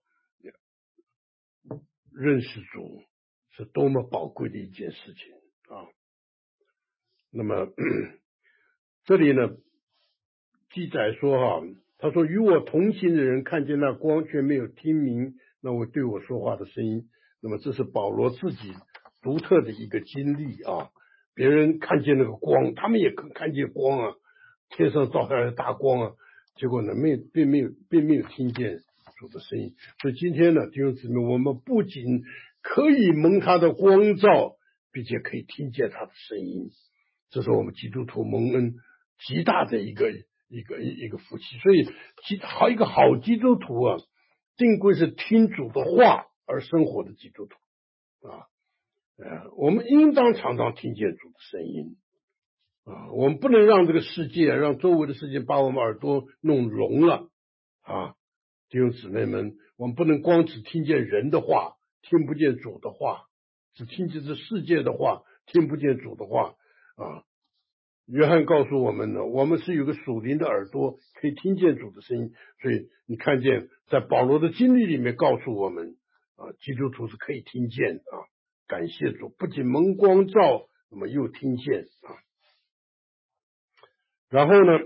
认识主是多么宝贵的一件事情啊！那么这里呢记载说哈，他说与我同行的人看见那光，却没有听明那我对我说话的声音。那么这是保罗自己独特的一个经历啊！别人看见那个光，他们也看见光啊，天上照下来的大光啊，结果呢并没有听见主的声音。所以今天呢，弟兄姊妹，我们不仅可以蒙他的光照，并且可以听见他的声音，这是我们基督徒蒙恩极大的一个福气。所以一个好基督徒啊，定规是听主的话而生活的基督徒啊。我们应当常常听见主的声音啊，我们不能让这个世界，让周围的世界把我们耳朵弄聋了啊。弟兄姊妹们，我们不能光只听见人的话，听不见主的话，只听见这世界的话，听不见主的话啊。约翰告诉我们呢，我们是有个属灵的耳朵，可以听见主的声音。所以你看见在保罗的经历里面告诉我们啊，基督徒是可以听见啊，感谢主，不仅蒙光照，那么又听见啊。然后呢，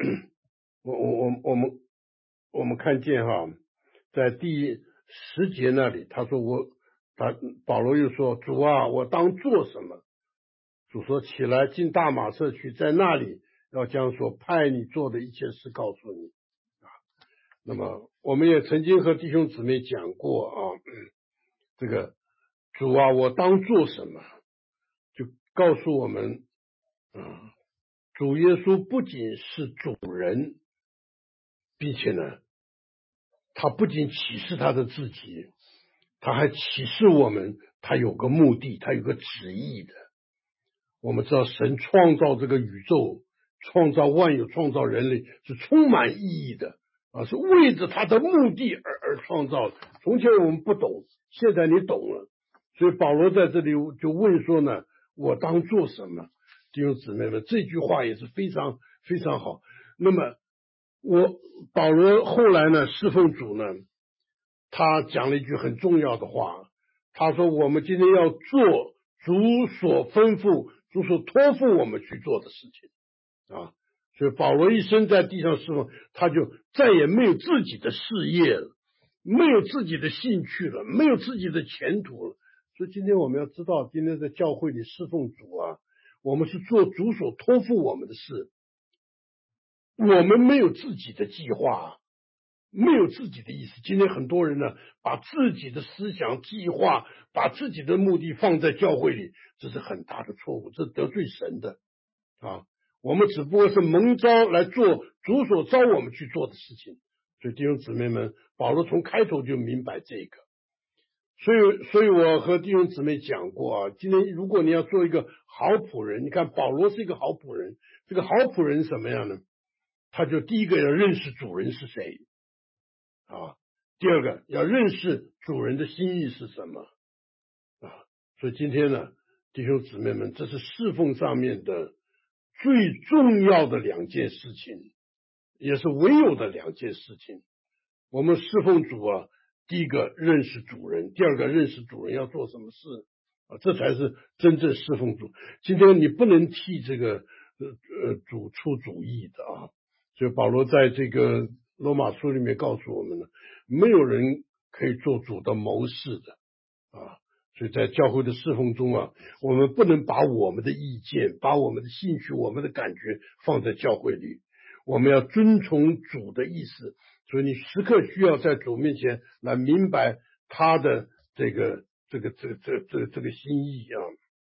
我们看见哈，在第10节那里，保罗又说，主啊，我当做什么？主说，起来进大马色去，在那里要将所派你做的一切事告诉你啊。那么我们也曾经和弟兄姊妹讲过啊，这个主啊，我当做什么？就告诉我们啊，主耶稣不仅是主人，并且呢，他不仅启示他的自己，他还启示我们，他有个目的，他有个旨意的。我们知道神创造这个宇宙，创造万有，创造人类是充满意义的啊，是为着他的目的而创造的。从前我们不懂，现在你懂了。所以保罗在这里就问说呢，我当做什么？弟兄姊妹们，这句话也是非常非常好。那么保罗后来呢，侍奉主呢，他讲了一句很重要的话，他说我们今天要做主所吩咐，主所托付我们去做的事情啊。所以保罗一生在地上侍奉，他就再也没有自己的事业了，没有自己的兴趣了，没有自己的前途了。所以今天我们要知道，今天在教会里侍奉主啊，我们是做主所托付我们的事，我们没有自己的计划，没有自己的意思。今天很多人呢，把自己的思想计划，把自己的目的放在教会里，这是很大的错误，这是得罪神的啊。我们只不过是蒙召来做主所召我们去做的事情。所以弟兄姊妹们，保罗从开头就明白这个。 所以我和弟兄姊妹讲过啊，今天如果你要做一个好仆人，你看保罗是一个好仆人，这个好仆人什么样呢？他就第一个要认识主人是谁啊，第二个要认识主人的心意是什么啊。所以今天呢，弟兄姊妹们，这是侍奉上面的最重要的两件事情，也是唯有的两件事情。我们侍奉主啊，第一个认识主人，第二个认识主人要做什么事啊，这才是真正侍奉主。今天你不能替这个主出主意的啊。所以保罗在这个罗马书里面告诉我们了，没有人可以做主的谋士的啊。所以在教会的侍奉中啊，我们不能把我们的意见、把我们的兴趣、我们的感觉放在教会里，我们要遵从主的意思。所以你时刻需要在主面前来明白他的这个心意啊。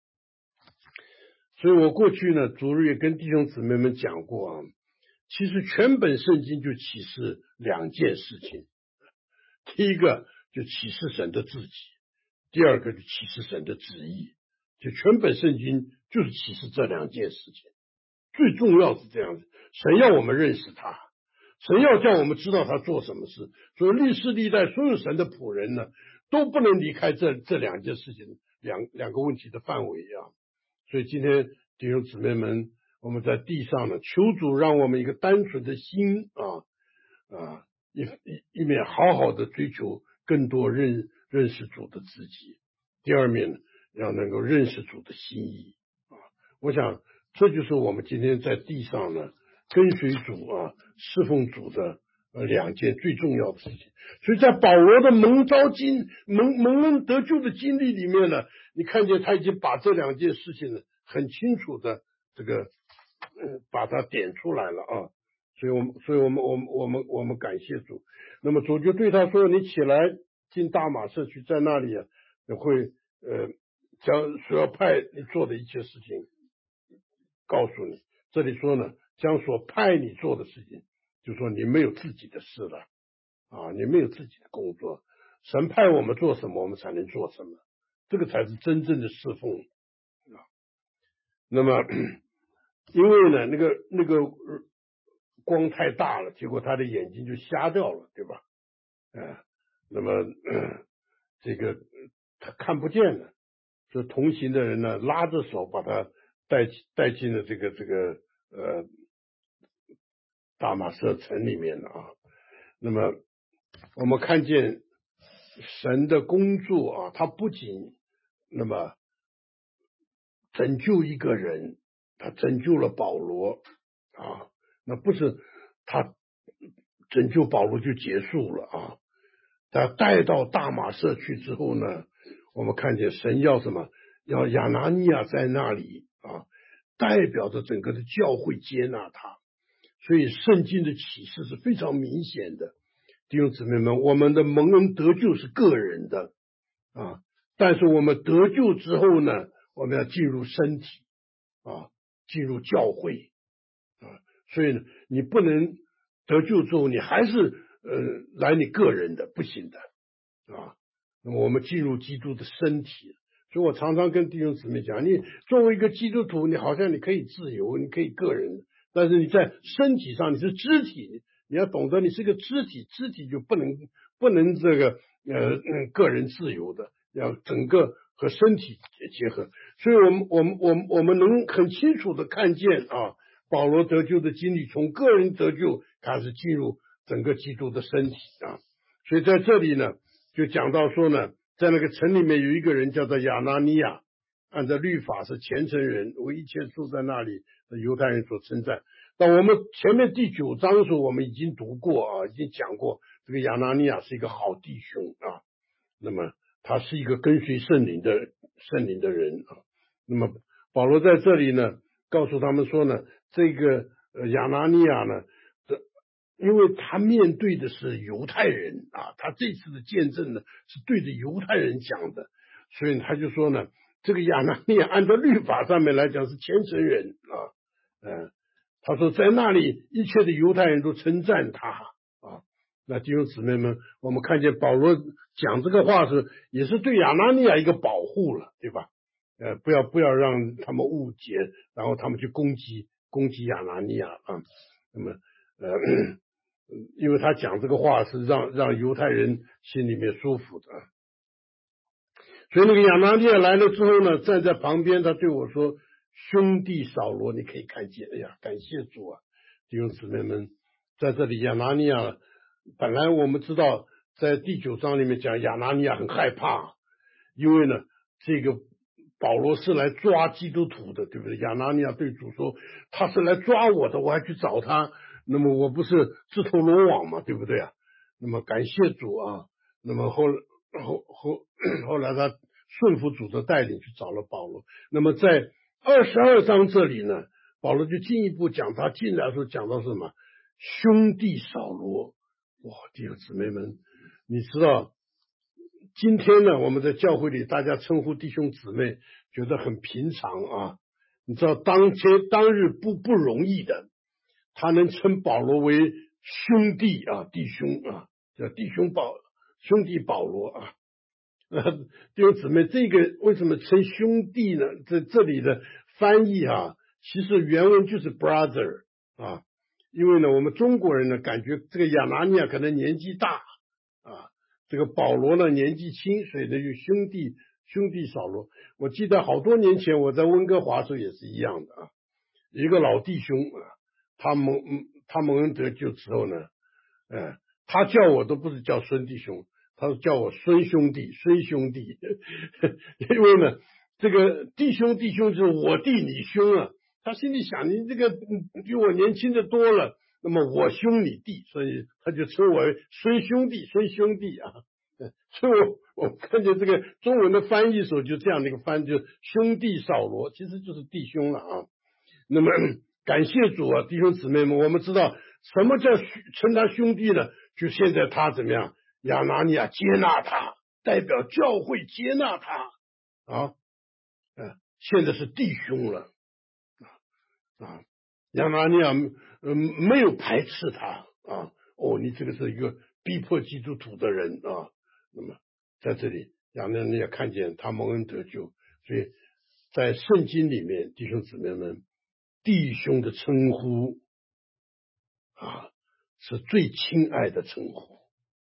所以我过去呢，主日也跟弟兄姊妹们讲过啊，其实全本圣经就启示两件事情，第一个就启示神的自己，第二个就启示神的旨意，就全本圣经就是启示这两件事情。最重要是这样子，神要我们认识他，神要叫我们知道他做什么事。所以历世历代所有神的仆人呢，都不能离开这两件事情，两个问题的范围啊。所以今天弟兄姊妹们，我们在地上呢，求主让我们一个单纯的心啊，一面好好的追求更多认识主的自己，第二面呢，要能够认识主的心意啊。我想这就是我们今天在地上呢，跟随主啊，侍奉主的两件最重要的事情。所以在保罗的蒙恩得救的经历里面呢，你看见他已经把这两件事情呢很清楚的这个把它点出来了啊。所以我们感谢主。那么主就对他说：“你起来进大马色去，在那里啊，会将所要派你做的一切事情告诉你。”这里说呢，将所派你做的事情，就说你没有自己的事了啊，你没有自己的工作，神派我们做什么，我们才能做什么，这个才是真正的侍奉啊。那么因为呢，那个光太大了，结果他的眼睛就瞎掉了，对吧？那么这个他看不见了，所以同行的人呢，拉着手把他带进了这个大马色城里面了啊。那么我们看见神的工作啊，他不仅那么拯救一个人，他拯救了保罗啊，那不是他拯救保罗就结束了啊。他带到大马色去之后呢，我们看见神要什么？要亚拿尼亚在那里啊，代表着整个的教会接纳他。所以圣经的启示是非常明显的。弟兄姊妹们，我们的蒙恩得救是个人的啊，但是我们得救之后呢，我们要进入身体啊，进入教会啊。所以呢，你不能得救之后你还是来你个人的，不行的啊。那么我们进入基督的身体，所以我常常跟弟兄姊妹讲，你作为一个基督徒，你好像你可以自由，你可以个人，但是你在身体上你是肢体，你要懂得你是个肢体，肢体就不能这个个人自由的，要整个和身体结合。所以我们能很清楚的看见啊，保罗得救的经历，从个人得救开始进入整个基督的身体啊。所以在这里呢，就讲到说呢，在那个城里面有一个人叫做亚拿尼亚，按照律法是虔诚人，为一切住在那里的犹太人所称赞。那我们前面第9章的时候，我们已经读过啊，已经讲过，这个亚拿尼亚是一个好弟兄啊，那么他是一个跟随圣灵的人啊。那么保罗在这里呢，告诉他们说呢，这个亚拿尼亚呢，因为他面对的是犹太人啊，他这次的见证呢是对着犹太人讲的，所以他就说呢，这个亚拿尼亚按照律法上面来讲是虔诚人啊，他说在那里一切的犹太人都称赞他啊， 那弟兄姊妹们，我们看见保罗讲这个话是也是对亚拿尼亚一个保护了，对吧？不要让他们误解，然后他们去攻击亚拿尼亚啊。那么因为他讲这个话是让犹太人心里面舒服的。所以那个亚拿尼亚来了之后呢，站在旁边，他对我说：“兄弟扫罗，你可以看见。”哎呀，感谢主啊！弟兄姊妹们，在这里亚拿尼亚，本来我们知道在第9章里面讲亚拿尼亚很害怕，因为呢，这个保罗是来抓基督徒的，对不对？亚拿尼亚对主说：“他是来抓我的，我还去找他，那么我不是自投罗网嘛，对不对啊？”那么感谢主啊！那么后来他顺服主的带领去找了保罗。那么在22章这里呢，保罗就进一步讲，他进来的时候讲到什么？兄弟扫罗。哇，弟兄姊妹们，你知道今天呢，我们在教会里大家称呼弟兄姊妹觉得很平常啊。你知道当日不容易的，他能称保罗为兄弟啊，弟兄啊，叫兄弟保罗啊。弟兄姊妹，这个为什么称兄弟呢？在这里的翻译啊，其实原文就是 brother 啊。因为呢，我们中国人呢感觉这个亚拿尼亚可能年纪大啊，这个保罗呢年纪轻，所以呢就兄弟扫罗。我记得好多年前我在温哥华时候也是一样的啊，一个老弟兄啊，他蒙恩得救之后呢，他叫我都不是叫孙弟兄，他是叫我孙兄弟，因为呢，这个弟兄就是我弟你兄啊。他心里想，你这个比我年轻的多了，那么我兄你弟，所以他就称我为孙兄弟啊。所以我看见这个中文的翻译时候就这样的一个翻译，就兄弟扫罗，其实就是弟兄了啊。那么感谢主啊，弟兄姊妹们，我们知道什么叫称他兄弟呢？就现在他怎么样？亚拿尼亚接纳他，代表教会接纳他啊，现在是弟兄了。亚拿尼亚没有排斥他啊。你这个是一个逼迫基督徒的人啊。那么在这里亚拿尼亚看见他蒙恩得救，所以在圣经里面，弟兄姊妹们，弟兄的称呼啊是最亲爱的称呼。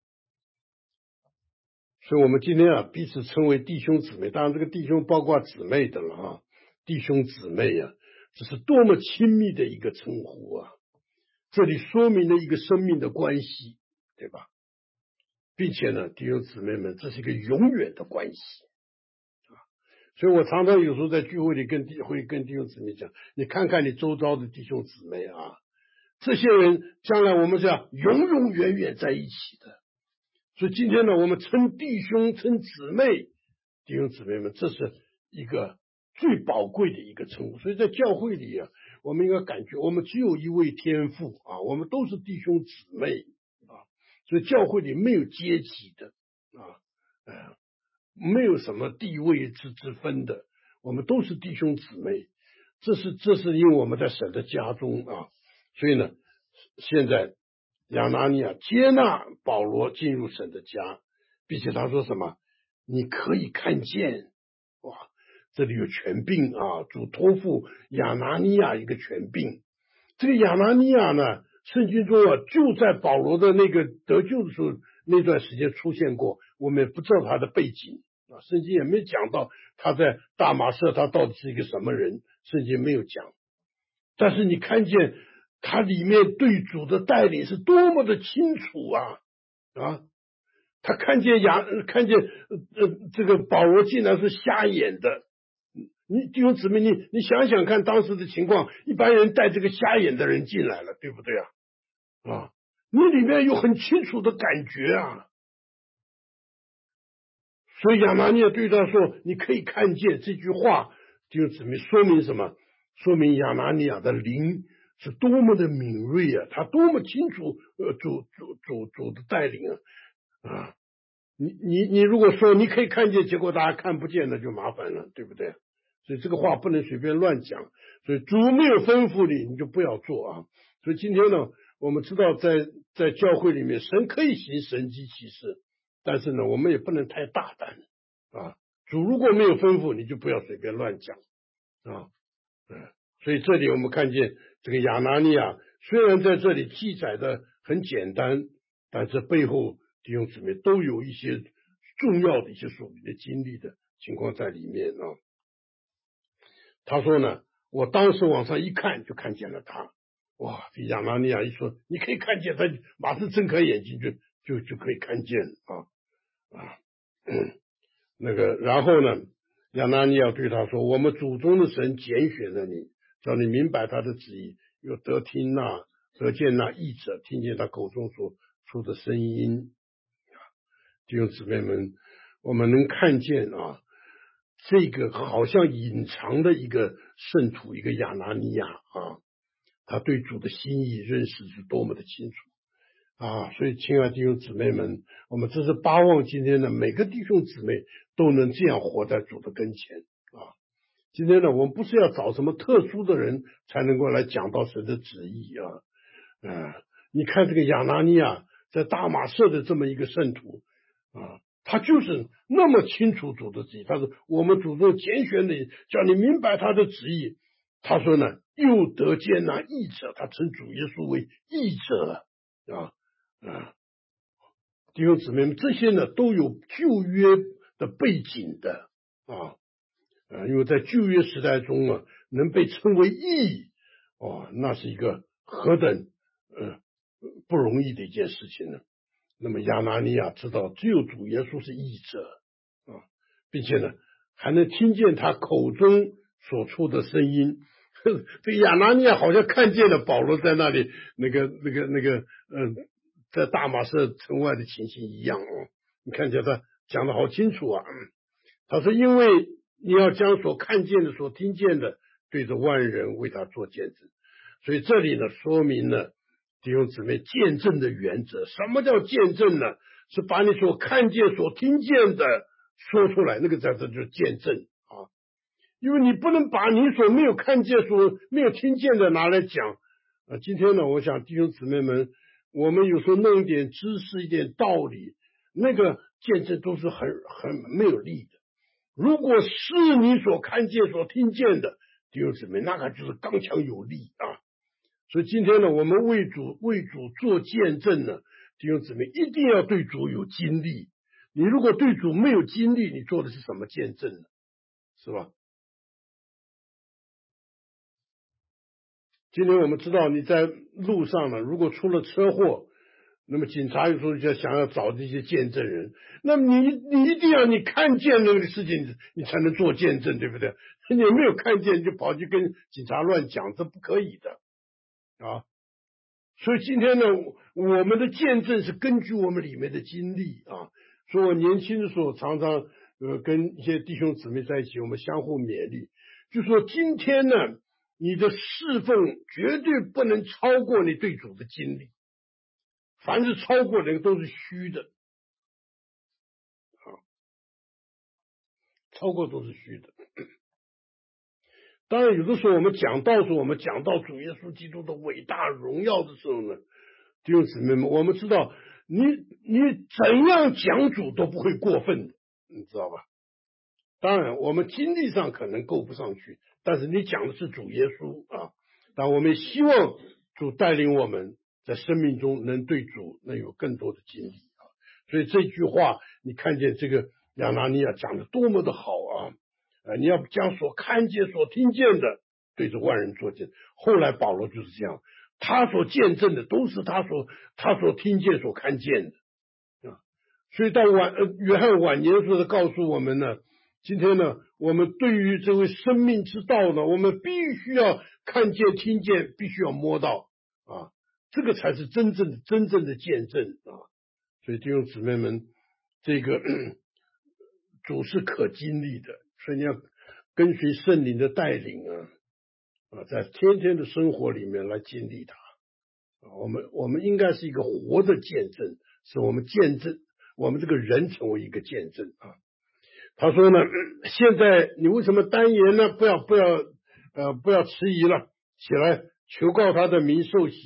所以我们今天啊彼此称为弟兄姊妹，当然这个弟兄包括姊妹的了啊，弟兄姊妹啊，这是多么亲密的一个称呼啊！这里说明了一个生命的关系，对吧？并且呢，弟兄姊妹们，这是一个永远的关系啊！所以我常常有时候在聚会里会跟弟兄姊妹讲，你看看你周遭的弟兄姊妹啊，这些人将来我们是要永永远远在一起的。所以今天呢，我们称弟兄称姊妹，弟兄姊妹们，这是一个最宝贵的一个称呼。所以在教会里啊，我们应该感觉我们只有一位天父啊，我们都是弟兄姊妹啊。所以教会里没有阶级的啊，没有什么地位之分的，我们都是弟兄姊妹。这是因为我们在神的家中啊。所以呢，现在亚拿尼亚接纳保罗进入神的家，并且他说什么？你可以看见，哇，这里有权柄啊！主托付亚拿尼亚一个权柄。这个亚拿尼亚呢，圣经中啊，就在保罗的那个得救的时候那段时间出现过，我们也不知道他的背景啊，圣经也没讲到他在大马色他到底是一个什么人，圣经没有讲。但是你看见他里面对主的带领是多么的清楚啊！他看见这个保罗竟然是瞎眼的。你弟兄姊妹，你想想看当时的情况，一般人带这个瞎眼的人进来了，对不对啊？你里面有很清楚的感觉啊。所以亚拿尼亚对他说：“你可以看见。”这句话弟兄姊妹说明什么？说明亚拿尼亚的灵是多么的敏锐啊，他多么清楚主的带领啊！你如果说你可以看见，结果大家看不见，那就麻烦了，对不对？所以这个话不能随便乱讲。所以主没有吩咐你，你就不要做啊。所以今天呢， 我们知道在教会里面，神可以行神迹奇事，但是呢，我们也不能太大胆啊。主如果没有吩咐，你就不要随便乱讲啊。所以这里我们看见这个亚拿尼亚，虽然在这里记载的很简单，但是背后弟兄姊妹都有一些重要的一些属灵的经历的情况在里面啊。他说呢，我当时往上一看，就看见了他。哇，这亚拿尼亚一说，你可以看见他，马上睁开眼睛就可以看见那个，然后呢，亚拿尼亚对他说：“我们祖宗的神拣选了你，叫你明白他的旨意，又得见那译者，听见他口中所出的声音。”弟兄姊妹们，我们能看见这个好像隐藏的一个圣徒，一个亚拿尼亚他对主的心意认识是多么的清楚所以亲爱的弟兄姊妹们，我们真是巴望今天的每个弟兄姊妹都能这样活在主的跟前今天呢，我们不是要找什么特殊的人才能够来讲到神的旨意你看这个亚拿尼亚在大马色的这么一个圣徒他就是那么清楚主的旨意。他说我们祖宗拣选你，叫你明白他的旨意。他说呢，又得见那译者，他称主耶稣为译者弟兄姊妹们，这些呢都有旧约的背景的因为在旧约时代中能被称为义那是一个何等不容易的一件事情呢。那么亚拿尼亚知道只有主耶稣是义者并且呢还能听见他口中所出的声音。这个亚拿尼亚好像看见了保罗在那里在大马色城外的情形一样你看见他讲得好清楚他说因为你要将所看见的所听见的对着万人为他做见证。所以这里呢说明了弟兄姊妹见证的原则。什么叫见证呢？是把你所看见所听见的说出来，那个这就是见证因为你不能把你所没有看见所没有听见的拿来讲今天呢我想弟兄姊妹们，我们有时候弄一点知识一点道理，那个见证都是很没有力的。如果是你所看见所听见的弟兄姊妹，那个就是刚强有力所以今天呢我们为主做见证呢，弟兄姊妹一定要对主有经历。你如果对主没有经历，你做的是什么见证呢？是吧？今天我们知道你在路上呢，如果出了车祸，那么警察有时候就想要找这些见证人，那么你一定要你看见那个事情，你才能做见证，对不对？你没有看见就跑去跟警察乱讲，这不可以的所以今天呢，我们的见证是根据我们里面的经历所以我年轻的时候常常跟一些弟兄姊妹在一起，我们相互勉励，就说今天呢你的侍奉绝对不能超过你对主的经历，凡是超过那个都是虚的超过都是虚的。当然有的时候我们讲到主耶稣基督的伟大荣耀的时候呢，弟兄姊妹们，我们知道你怎样讲主都不会过分的，你知道吧？当然我们经历上可能够不上去，但是你讲的是主耶稣但我们希望主带领我们在生命中能对主能有更多的经历所以这句话你看见这个亚拿尼亚讲的多么的好你要将所看见所听见的对着万人做见证。后来保罗就是这样，他所见证的都是他所听见所看见的所以到约翰晚年时候告诉我们呢，今天呢我们对于这位生命之道呢，我们必须要看见听见，必须要摸到这个才是真正的见证所以弟兄姊妹们，这个主是可经历的，所以你要跟随圣灵的带领在天天的生活里面来经历它我们应该是一个活的见证，使我们见证我们这个人成为一个见证他说呢，现在你为什么单言呢？不要迟疑了，起来求告他的名受洗，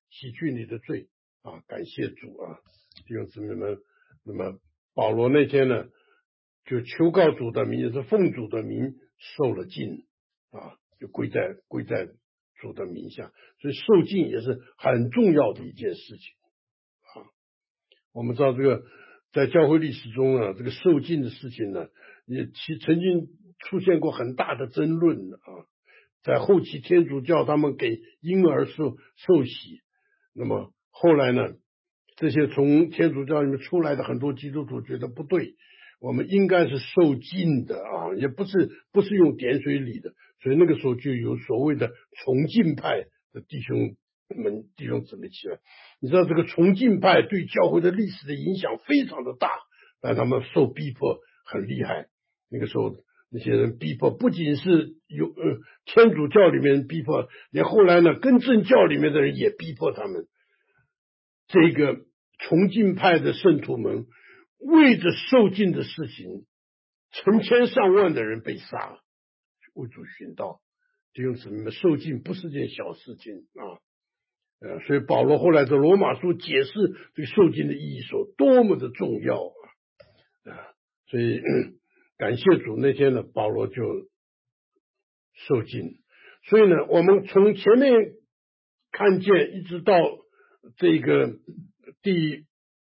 洗去你的罪啊！感谢主啊，弟兄姊妹们。那么保罗那天呢，就求告主的名，也是奉主的名受了浸啊，就归在主的名下，所以受浸也是很重要的一件事情啊。我们知道这个在教会历史中啊，这个受浸的事情呢，也曾经出现过很大的争论啊。在后期天主教他们给婴儿受洗，那么后来呢，这些从天主教里面出来的很多基督徒觉得不对，我们应该是受浸的啊，也不是用点水礼的，所以那个时候就有所谓的崇敬派的弟兄姊妹起来。你知道这个崇敬派对教会的历史的影响非常的大，但他们受逼迫很厉害。那个时候那些人逼迫不仅是有天主教里面逼迫，连后来呢更正教里面的人也逼迫他们。这个崇敬派的圣徒们为着受浸的事情，成千上万的人被杀，为主殉道。弟兄姊妹们，受浸不是件小事情啊。所以保罗后来在罗马书解释这个受浸的意义说多么的重要啊！所以感谢主，那天呢，保罗就受浸。所以呢，我们从前面看见一直到这个第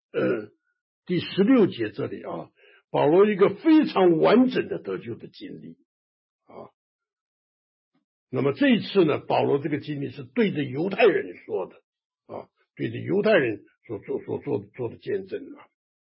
16节这里啊，保罗一个非常完整的得救的经历啊。那么这一次呢，保罗这个经历是对着犹太人说的啊，对着犹太人所做的见证啊。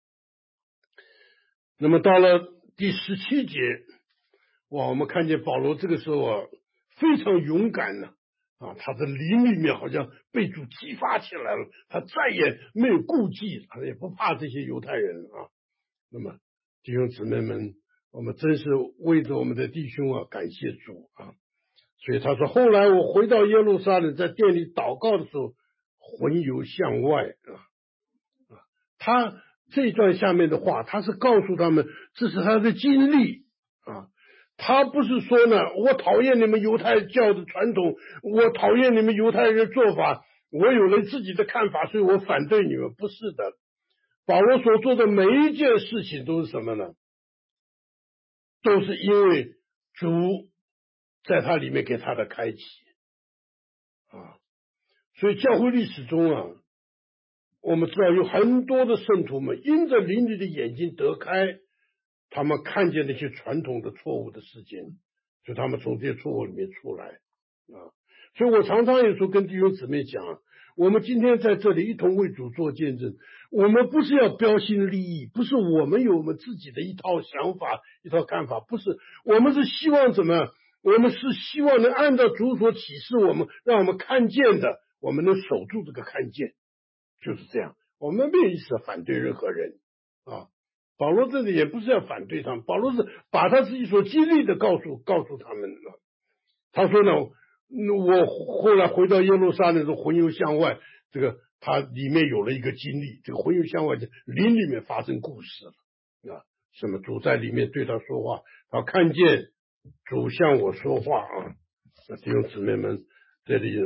那么到了第17节，哇，我们看见保罗这个时候啊，非常勇敢呢啊，他的灵里面好像被主激发起来了，他再也没有顾忌，他也不怕这些犹太人啊。那么弟兄姊妹们，我们真是为着我们的弟兄啊，感谢主啊。所以他说，后来我回到耶路撒冷，在店里祷告的时候，魂游向外啊。他这段下面的话，他是告诉他们这是他的经历啊。他不是说呢，我讨厌你们犹太教的传统，我讨厌你们犹太人的做法，我有了自己的看法，所以我反对你们。不是的，保罗所做的每一件事情都是什么呢？都是因为主在他里面给他的开启啊。所以教会历史中啊，我们知道有很多的圣徒们因着灵里的眼睛得开，他们看见那些传统的错误的事件，所以他们从这些错误里面出来啊。所以我常常有时候跟弟兄姊妹讲，我们今天在这里一同为主做见证，我们不是要标新立异，不是我们有我们自己的一套想法一套看法，不是，我们是希望怎么，我们是希望能按照主所启示我们让我们看见的，我们能守住这个看见，就是这样。我们没有意思反对任何人啊。保罗这里也不是要反对他们，保罗是把他自己所经历的告诉他们了。他说呢，我后来回到耶路撒冷的时候，魂游向外，这个他里面有了一个经历，这个魂游向外，灵里面发生故事了啊。什么主在里面对他说话，他看见主向我说话啊。弟兄姊妹们，这里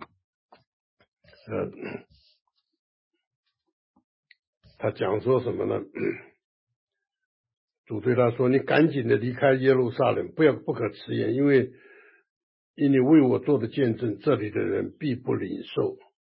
他讲说什么呢？主对他说，你赶紧的离开耶路撒冷，不可迟延，因为你为我做的见证，这里的人必不领受。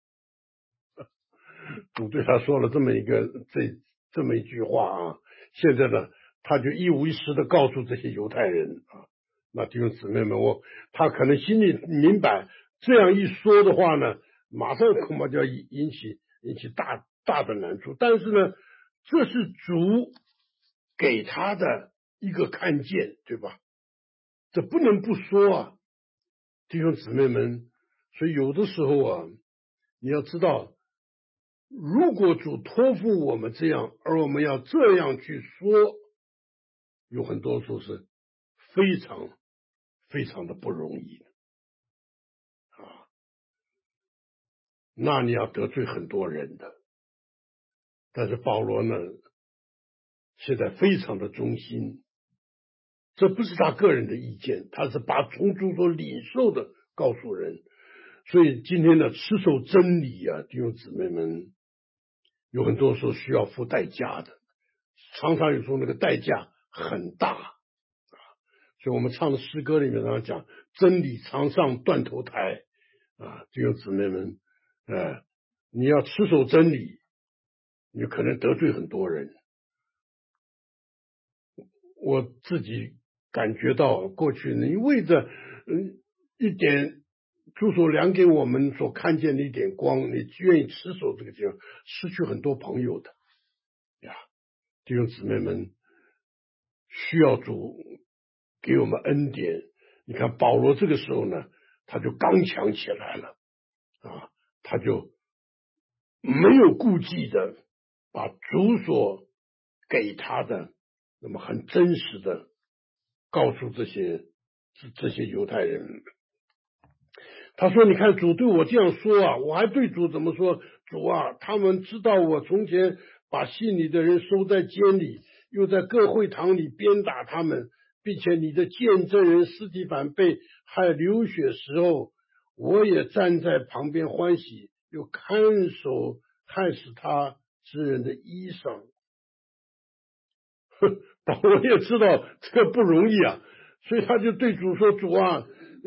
主对他说了这么一句话啊。现在呢，他就一五一十的告诉这些犹太人啊。那弟兄姊妹们，他可能心里明白，这样一说的话呢，马上恐怕就要引起大的难处。但是呢，这是主给他的一个看见，对吧？这不能不说啊，弟兄姊妹们。所以有的时候啊，你要知道，如果主托付我们这样，而我们要这样去说，有很多时候是非常非常的不容易的啊。那你要得罪很多人的。但是保罗呢，现在非常的忠心，这不是他个人的意见，他是把从主所领受的告诉人。 所以今天的持守真理啊，弟兄姊妹们，有很多时候需要付代价的，常常有时候那个代价很大。所以我们唱的诗歌里面常常讲真理常上断头台啊，弟兄姊妹们，你要持守真理，你可能得罪很多人。我自己感觉到过去你为着一点主所量给我们所看见的一点光，你愿意持守这个地方，失去很多朋友的呀。弟兄姊妹们，需要主给我们恩典。你看保罗这个时候呢，他就刚强起来了啊，他就没有顾忌的把主所给他的那么很真实的告诉这些犹太人。他说你看主对我这样说啊，我还对主怎么说？主啊，他们知道我从前把信你的人收在监里，又在各会堂里鞭打他们，并且你的见证人司提反被害流血时候，我也站在旁边欢喜，又看守害死他之人的衣裳。保罗也知道这个不容易啊，所以他就对主说：主啊，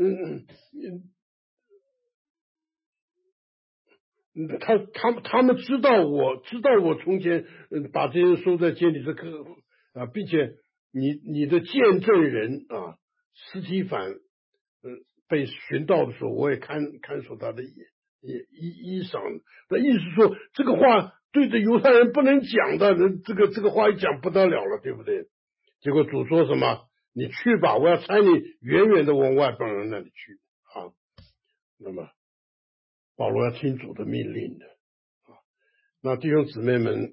他们知道我从前把这些人收在监里啊，并且你的见证人啊司提反被寻到的时候，我也看守他的衣裳。那意思是说，这个话对着犹太人不能讲的，这个话一讲不得了了，对不对？结果主说什么？你去吧，我要差你远远的往外邦人那里去啊。那么保罗要听主的命令的啊。那弟兄姊妹们，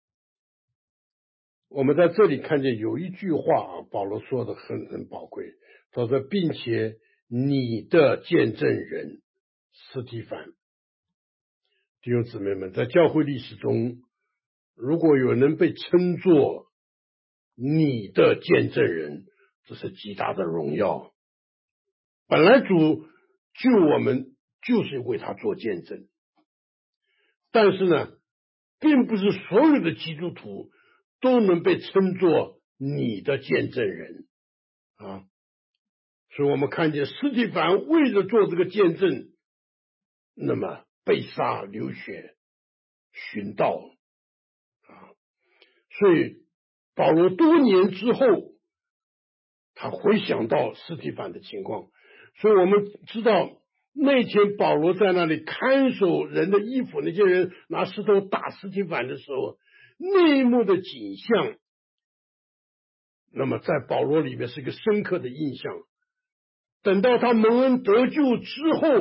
我们在这里看见有一句话啊，保罗说的很宝贵，他说并且你的见证人司提反。弟兄姊妹们，在教会历史中，如果有人被称作你的见证人，这是极大的荣耀。本来主救我们就是为他做见证，但是呢，并不是所有的基督徒都能被称作你的见证人啊。所以我们看见司提反为了做这个见证，那么被杀流血殉道啊。所以保罗多年之后，他回想到司提反的情况，所以我们知道那天保罗在那里看守人的衣服，那些人拿石头打司提反的时候，那一幕的景象，那么在保罗里面是一个深刻的印象。等到他蒙恩得救之后，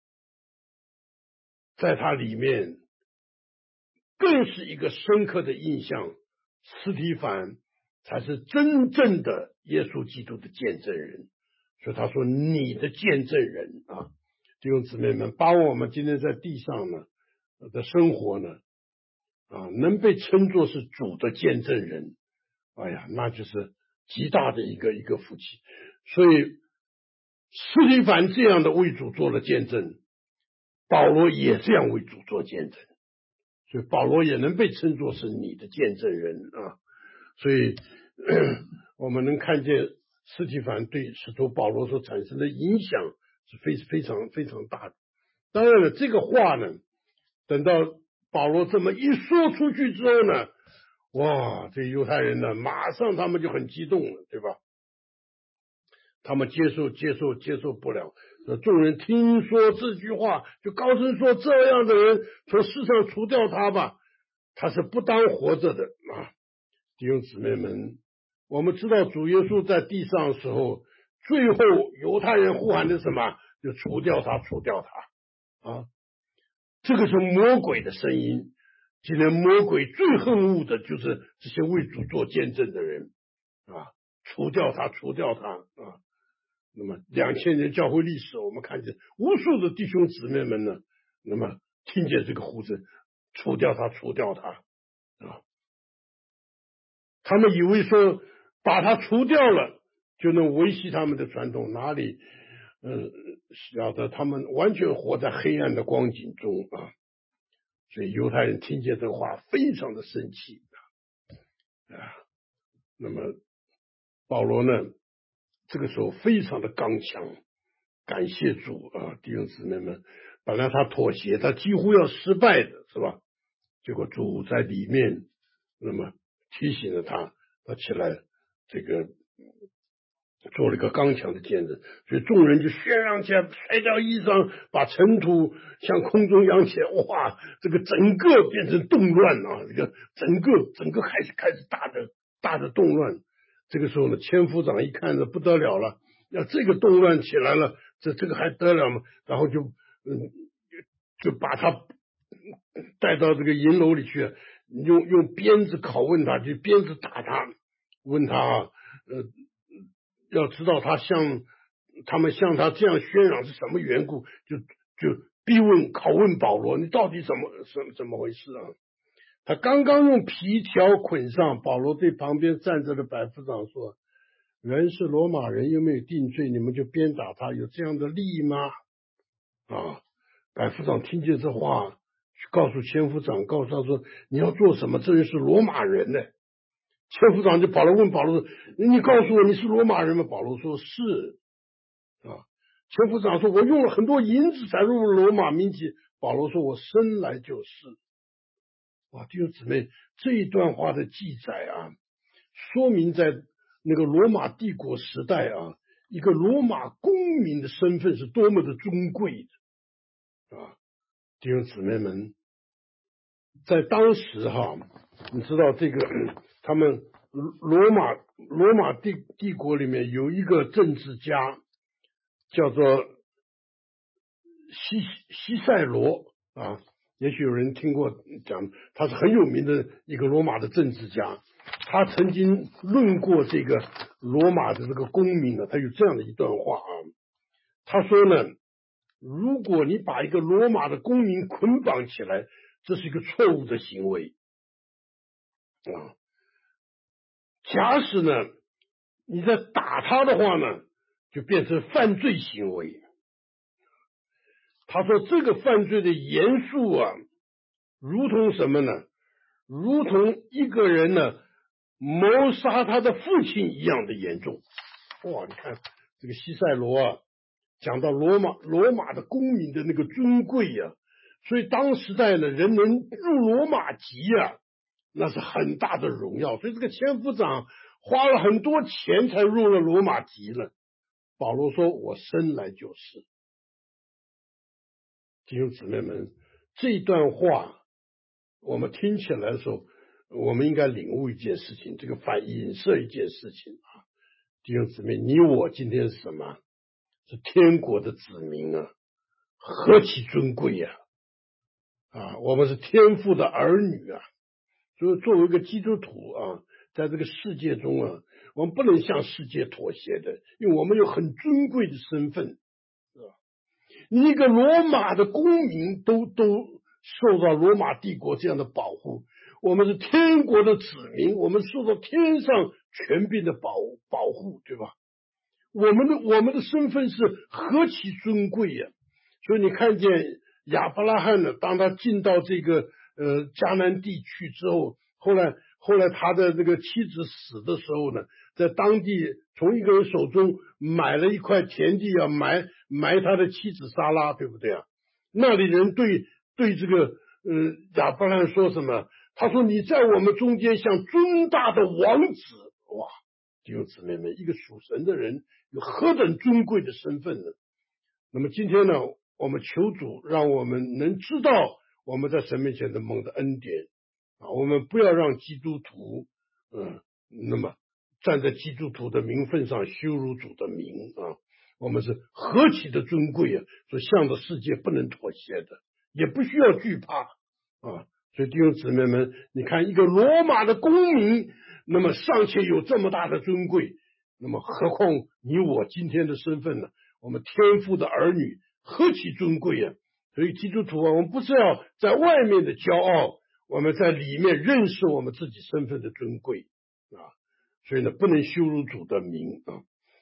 在他里面更是一个深刻的印象，司提反才是真正的耶稣基督的见证人。所以他说你的见证人啊，弟兄姊妹们，把我们今天在地上呢的生活呢啊，能被称作是主的见证人，哎呀，那就是极大的一个福气。所以司提反这样的为主做了见证，保罗也这样为主做见证，所以保罗也能被称作是你的见证人啊。所以我们能看见司提反对使徒保罗所产生的影响是非常非常大的。当然了，这个话呢，等到保罗这么一说出去之后呢，哇，这犹太人呢，马上他们就很激动了，对吧？他们接受不了。众人听说这句话，就高声说：这样的人从世上除掉他吧，他是不当活着的啊！弟兄姊妹们，我们知道主耶稣在地上的时候，最后犹太人呼喊的什么？就除掉他啊！这个是魔鬼的声音。今天魔鬼最恨恶的就是这些为主做见证的人啊！除掉他啊！那么2000年教会历史，我们看见无数的弟兄姊妹们呢，那么听见这个呼声，除掉他啊！他们以为说把他除掉了就能维系他们的传统，哪里晓得他们完全活在黑暗的光景中啊，所以犹太人听见这话非常的生气啊。那么保罗呢，这个时候非常的刚强，感谢主啊，弟兄姊妹们，本来他妥协，他几乎要失败的是吧？结果主在里面，那么提醒了他，他起来这个做了一个刚强的见证，所以众人就喧嚷起来，甩掉衣裳，把尘土向空中扬起来，哇，这个整个变成动乱啊，这个整个开始大的动乱。这个时候呢，千夫长一看着不得了了，要这个动乱起来了，这个还得了吗？然后就把他带到这个营楼里去，用鞭子拷问他，就鞭子打他，问他要知道他们向他这样喧嚷是什么缘故，就逼问拷问保罗，你到底怎么回事啊？他刚刚用皮条捆上，保罗对旁边站着的百夫长说：“人是罗马人，又没有定罪，你们就鞭打他，有这样的利益吗？”啊，百夫长听见这话，去告诉千夫长，告诉他说：“你要做什么？这人是罗马人呢。”千夫长就跑来问保罗说：“你告诉我你是罗马人吗？”保罗说：“是。”啊，千夫长说：“我用了很多银子才入罗马民籍。”保罗说：“我生来就是。”哇，弟兄姊妹，这一段话的记载啊，说明在那个罗马帝国时代啊，一个罗马公民的身份是多么的尊贵的啊！弟兄姊妹们，在当时哈，你知道这个他们罗马帝国里面有一个政治家叫做西塞罗啊。也许有人听过讲，他是很有名的一个罗马的政治家，他曾经论过这个罗马的这个公民啊，他有这样的一段话啊，他说呢，如果你把一个罗马的公民捆绑起来，这是一个错误的行为啊。假使呢，你在打他的话呢，就变成犯罪行为。他说这个犯罪的严肃啊，如同什么呢？如同一个人呢谋杀他的父亲一样的严重。哇，你看这个西塞罗啊，讲到罗马的公民的那个尊贵啊，所以当时代呢，人能入罗马籍啊，那是很大的荣耀。所以这个千夫长花了很多钱才入了罗马籍了。保罗说：“我生来就是。”弟兄姊妹们，这段话我们听起来的时候，我们应该领悟一件事情，这个影射一件事情啊。弟兄姊妹，你我今天是什么？是天国的子民啊，何其尊贵呀！啊，我们是天父的儿女啊。所以作为一个基督徒啊，在这个世界中啊，我们不能向世界妥协的，因为我们有很尊贵的身份。一个罗马的公民都受到罗马帝国这样的保护，我们是天国的子民，我们受到天上权柄的保护，对吧？我们的身份是何其尊贵呀！所以你看见亚伯拉罕呢，当他进到这个迦南地区之后，后来他的这个妻子死的时候呢，在当地从一个人手中买了一块田地啊，埋他的妻子撒拉，对不对啊？那里人对这个亚伯拉罕说什么？他说：“你在我们中间像尊大的王子。”哇！弟兄姊妹们，一个属神的人有何等尊贵的身份呢？那么今天呢，我们求主让我们能知道我们在神面前的蒙的恩典啊，我们不要让基督徒那么站在基督徒的名分上羞辱主的名啊，我们是何其的尊贵啊！所以向着世界不能妥协的，也不需要惧怕啊。所以弟兄姊妹们，你看一个罗马的公民，那么尚且有这么大的尊贵，那么何况你我今天的身份呢？我们天父的儿女何其尊贵啊！所以基督徒啊，我们不是要在外面的骄傲，我们在里面认识我们自己身份的尊贵啊。所以呢，不能羞辱主的名啊。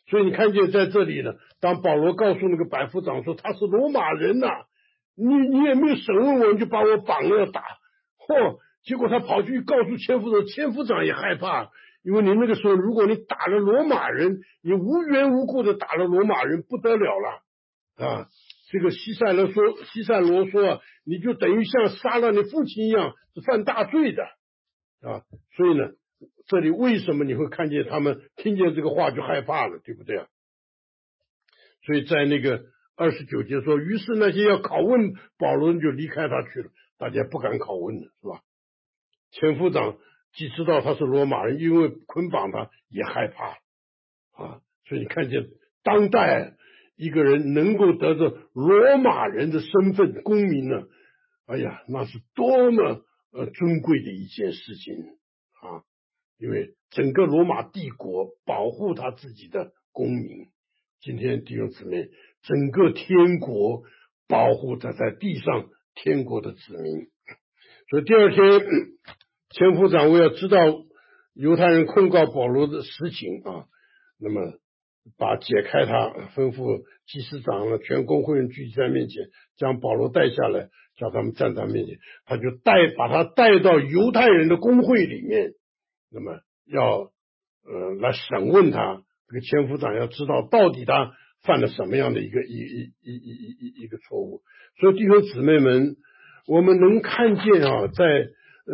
所以你看见在这里呢，当保罗告诉那个百夫长说他是罗马人呐、你也没有审问我，你就把我绑了要打，结果他跑去告诉千夫长，千夫长也害怕，因为你那个时候如果你打了罗马人，你无缘无故的打了罗马人不得了了啊！这个西塞罗说你就等于像杀了你父亲一样，是犯大罪的啊！所以呢，这里为什么你会看见他们听见这个话就害怕了，对不对啊？所以在那个29节说，于是那些要拷问保罗就离开他去了，大家不敢拷问了，是吧？千夫长既知道他是罗马人，因为捆绑他也害怕啊。所以你看见当代一个人能够得着罗马人的身份公民呢，哎呀，那是多么尊贵的一件事情啊！因为整个罗马帝国保护他自己的公民，今天弟兄姊妹，整个天国保护他在地上天国的子民。所以第二天，千夫长为了知道犹太人控告保罗的实情啊，那么把解开他，吩咐祭司长了全公会人聚集在面前，将保罗带下来，叫他们站在面前，他就把他带到犹太人的公会里面，那么要来审问他。这个千夫长要知道到底他犯了什么样的一个错误。所以弟兄姊妹们，我们能看见啊，在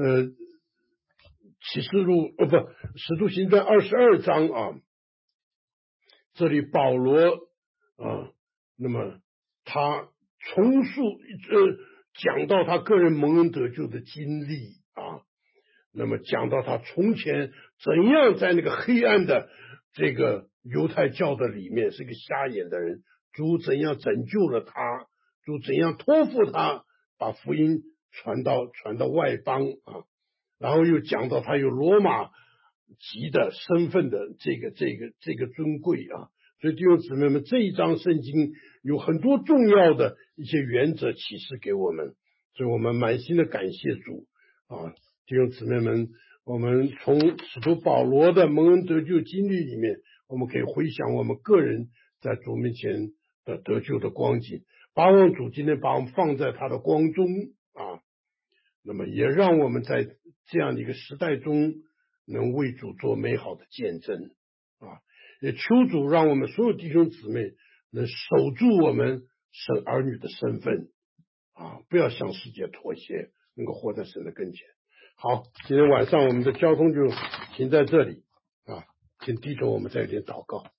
启示录使徒行传22章啊，这里保罗啊，那么他重述讲到他个人蒙恩得救的经历啊，那么讲到他从前怎样在那个黑暗的这个犹太教的里面是个瞎眼的人，主怎样拯救了他，主怎样托付他把福音传到外邦啊，然后又讲到他有罗马籍的身份的这个尊贵啊。所以弟兄姊妹们，这一章圣经有很多重要的一些原则启示给我们，所以我们满心的感谢主啊。弟兄姊妹们，我们从使徒保罗的蒙恩得救经历里面，我们可以回想我们个人在主面前的得救的光景，盼望主今天把我们放在他的光中啊，那么也让我们在这样的一个时代中能为主做美好的见证啊，也求主让我们所有弟兄姊妹能守住我们神儿女的身份啊，不要向世界妥协，能够活在神的跟前。好，今天晚上我们的交通就停在这里啊，请低头我们再一点祷告。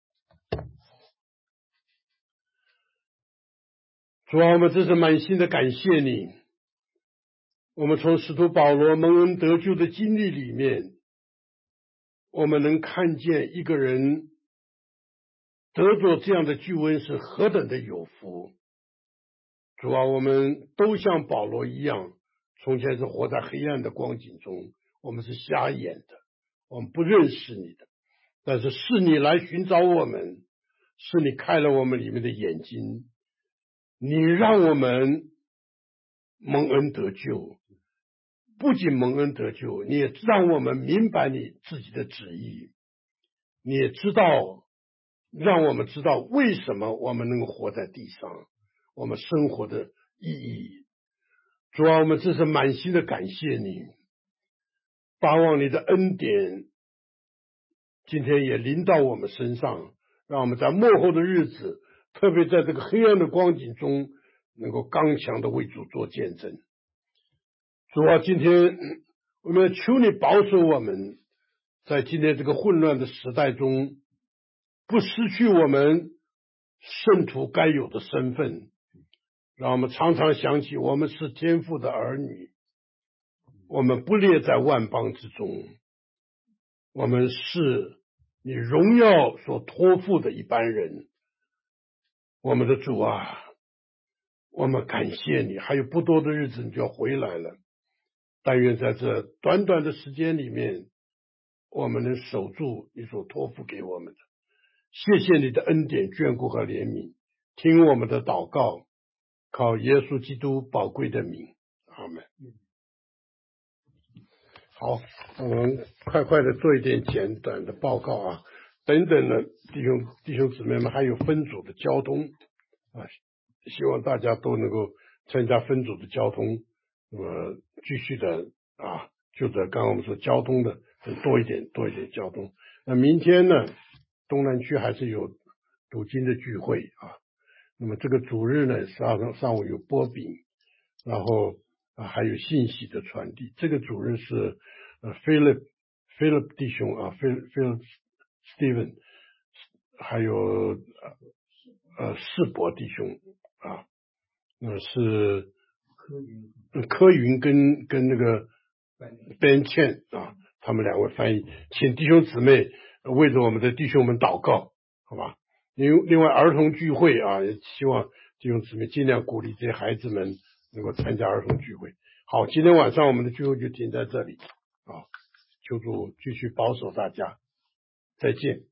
主啊，我们真是满心的感谢你，我们从使徒保罗蒙恩得救的经历里面，我们能看见一个人得着这样的救恩是何等的有福。主啊，我们都像保罗一样，从前是活在黑暗的光景中，我们是瞎眼的，我们不认识你的，但是是你来寻找我们，是你开了我们里面的眼睛，你让我们蒙恩得救，不仅蒙恩得救，你也让我们明白你自己的旨意，你也知道，让我们知道为什么我们能够活在地上，我们生活的意义。主啊，我们真是满心的感谢你，盼望你的恩典今天也临到我们身上，让我们在末后的日子，特别在这个黑暗的光景中，能够刚强的为主做见证。主啊，今天我们求你保守我们，在今天这个混乱的时代中，不失去我们圣徒该有的身份，让我们常常想起我们是天父的儿女，我们不列在万邦之中，我们是你荣耀所托付的一般人。我们的主啊，我们感谢你，还有不多的日子你就要回来了，但愿在这短短的时间里面，我们能守住你所托付给我们的。谢谢你的恩典、眷顾和怜悯，听我们的祷告，靠耶稣基督宝贵的名，阿们。好，我们快快的做一点简短的报告啊。 等等的弟兄姊妹们，还有分组的交通啊，希望大家都能够参加分组的交通，那么继续的啊，就在刚刚我们说交通的多一点交通。那明天呢，东南区还是有读经的聚会啊。那么这个主日呢，上午有波饼，然后还有信息的传递。这个主日是Philip 弟兄啊，Philip Stephen， 还有世博弟兄啊，是柯云跟那个 Ben Chen 啊，他们两位翻译，请弟兄姊妹为着我们的弟兄们祷告，好吧？另外儿童聚会啊，也希望弟兄姊妹尽量鼓励这些孩子们能够参加儿童聚会。好，今天晚上我们的聚会就停在这里啊，求主继续保守大家，再见。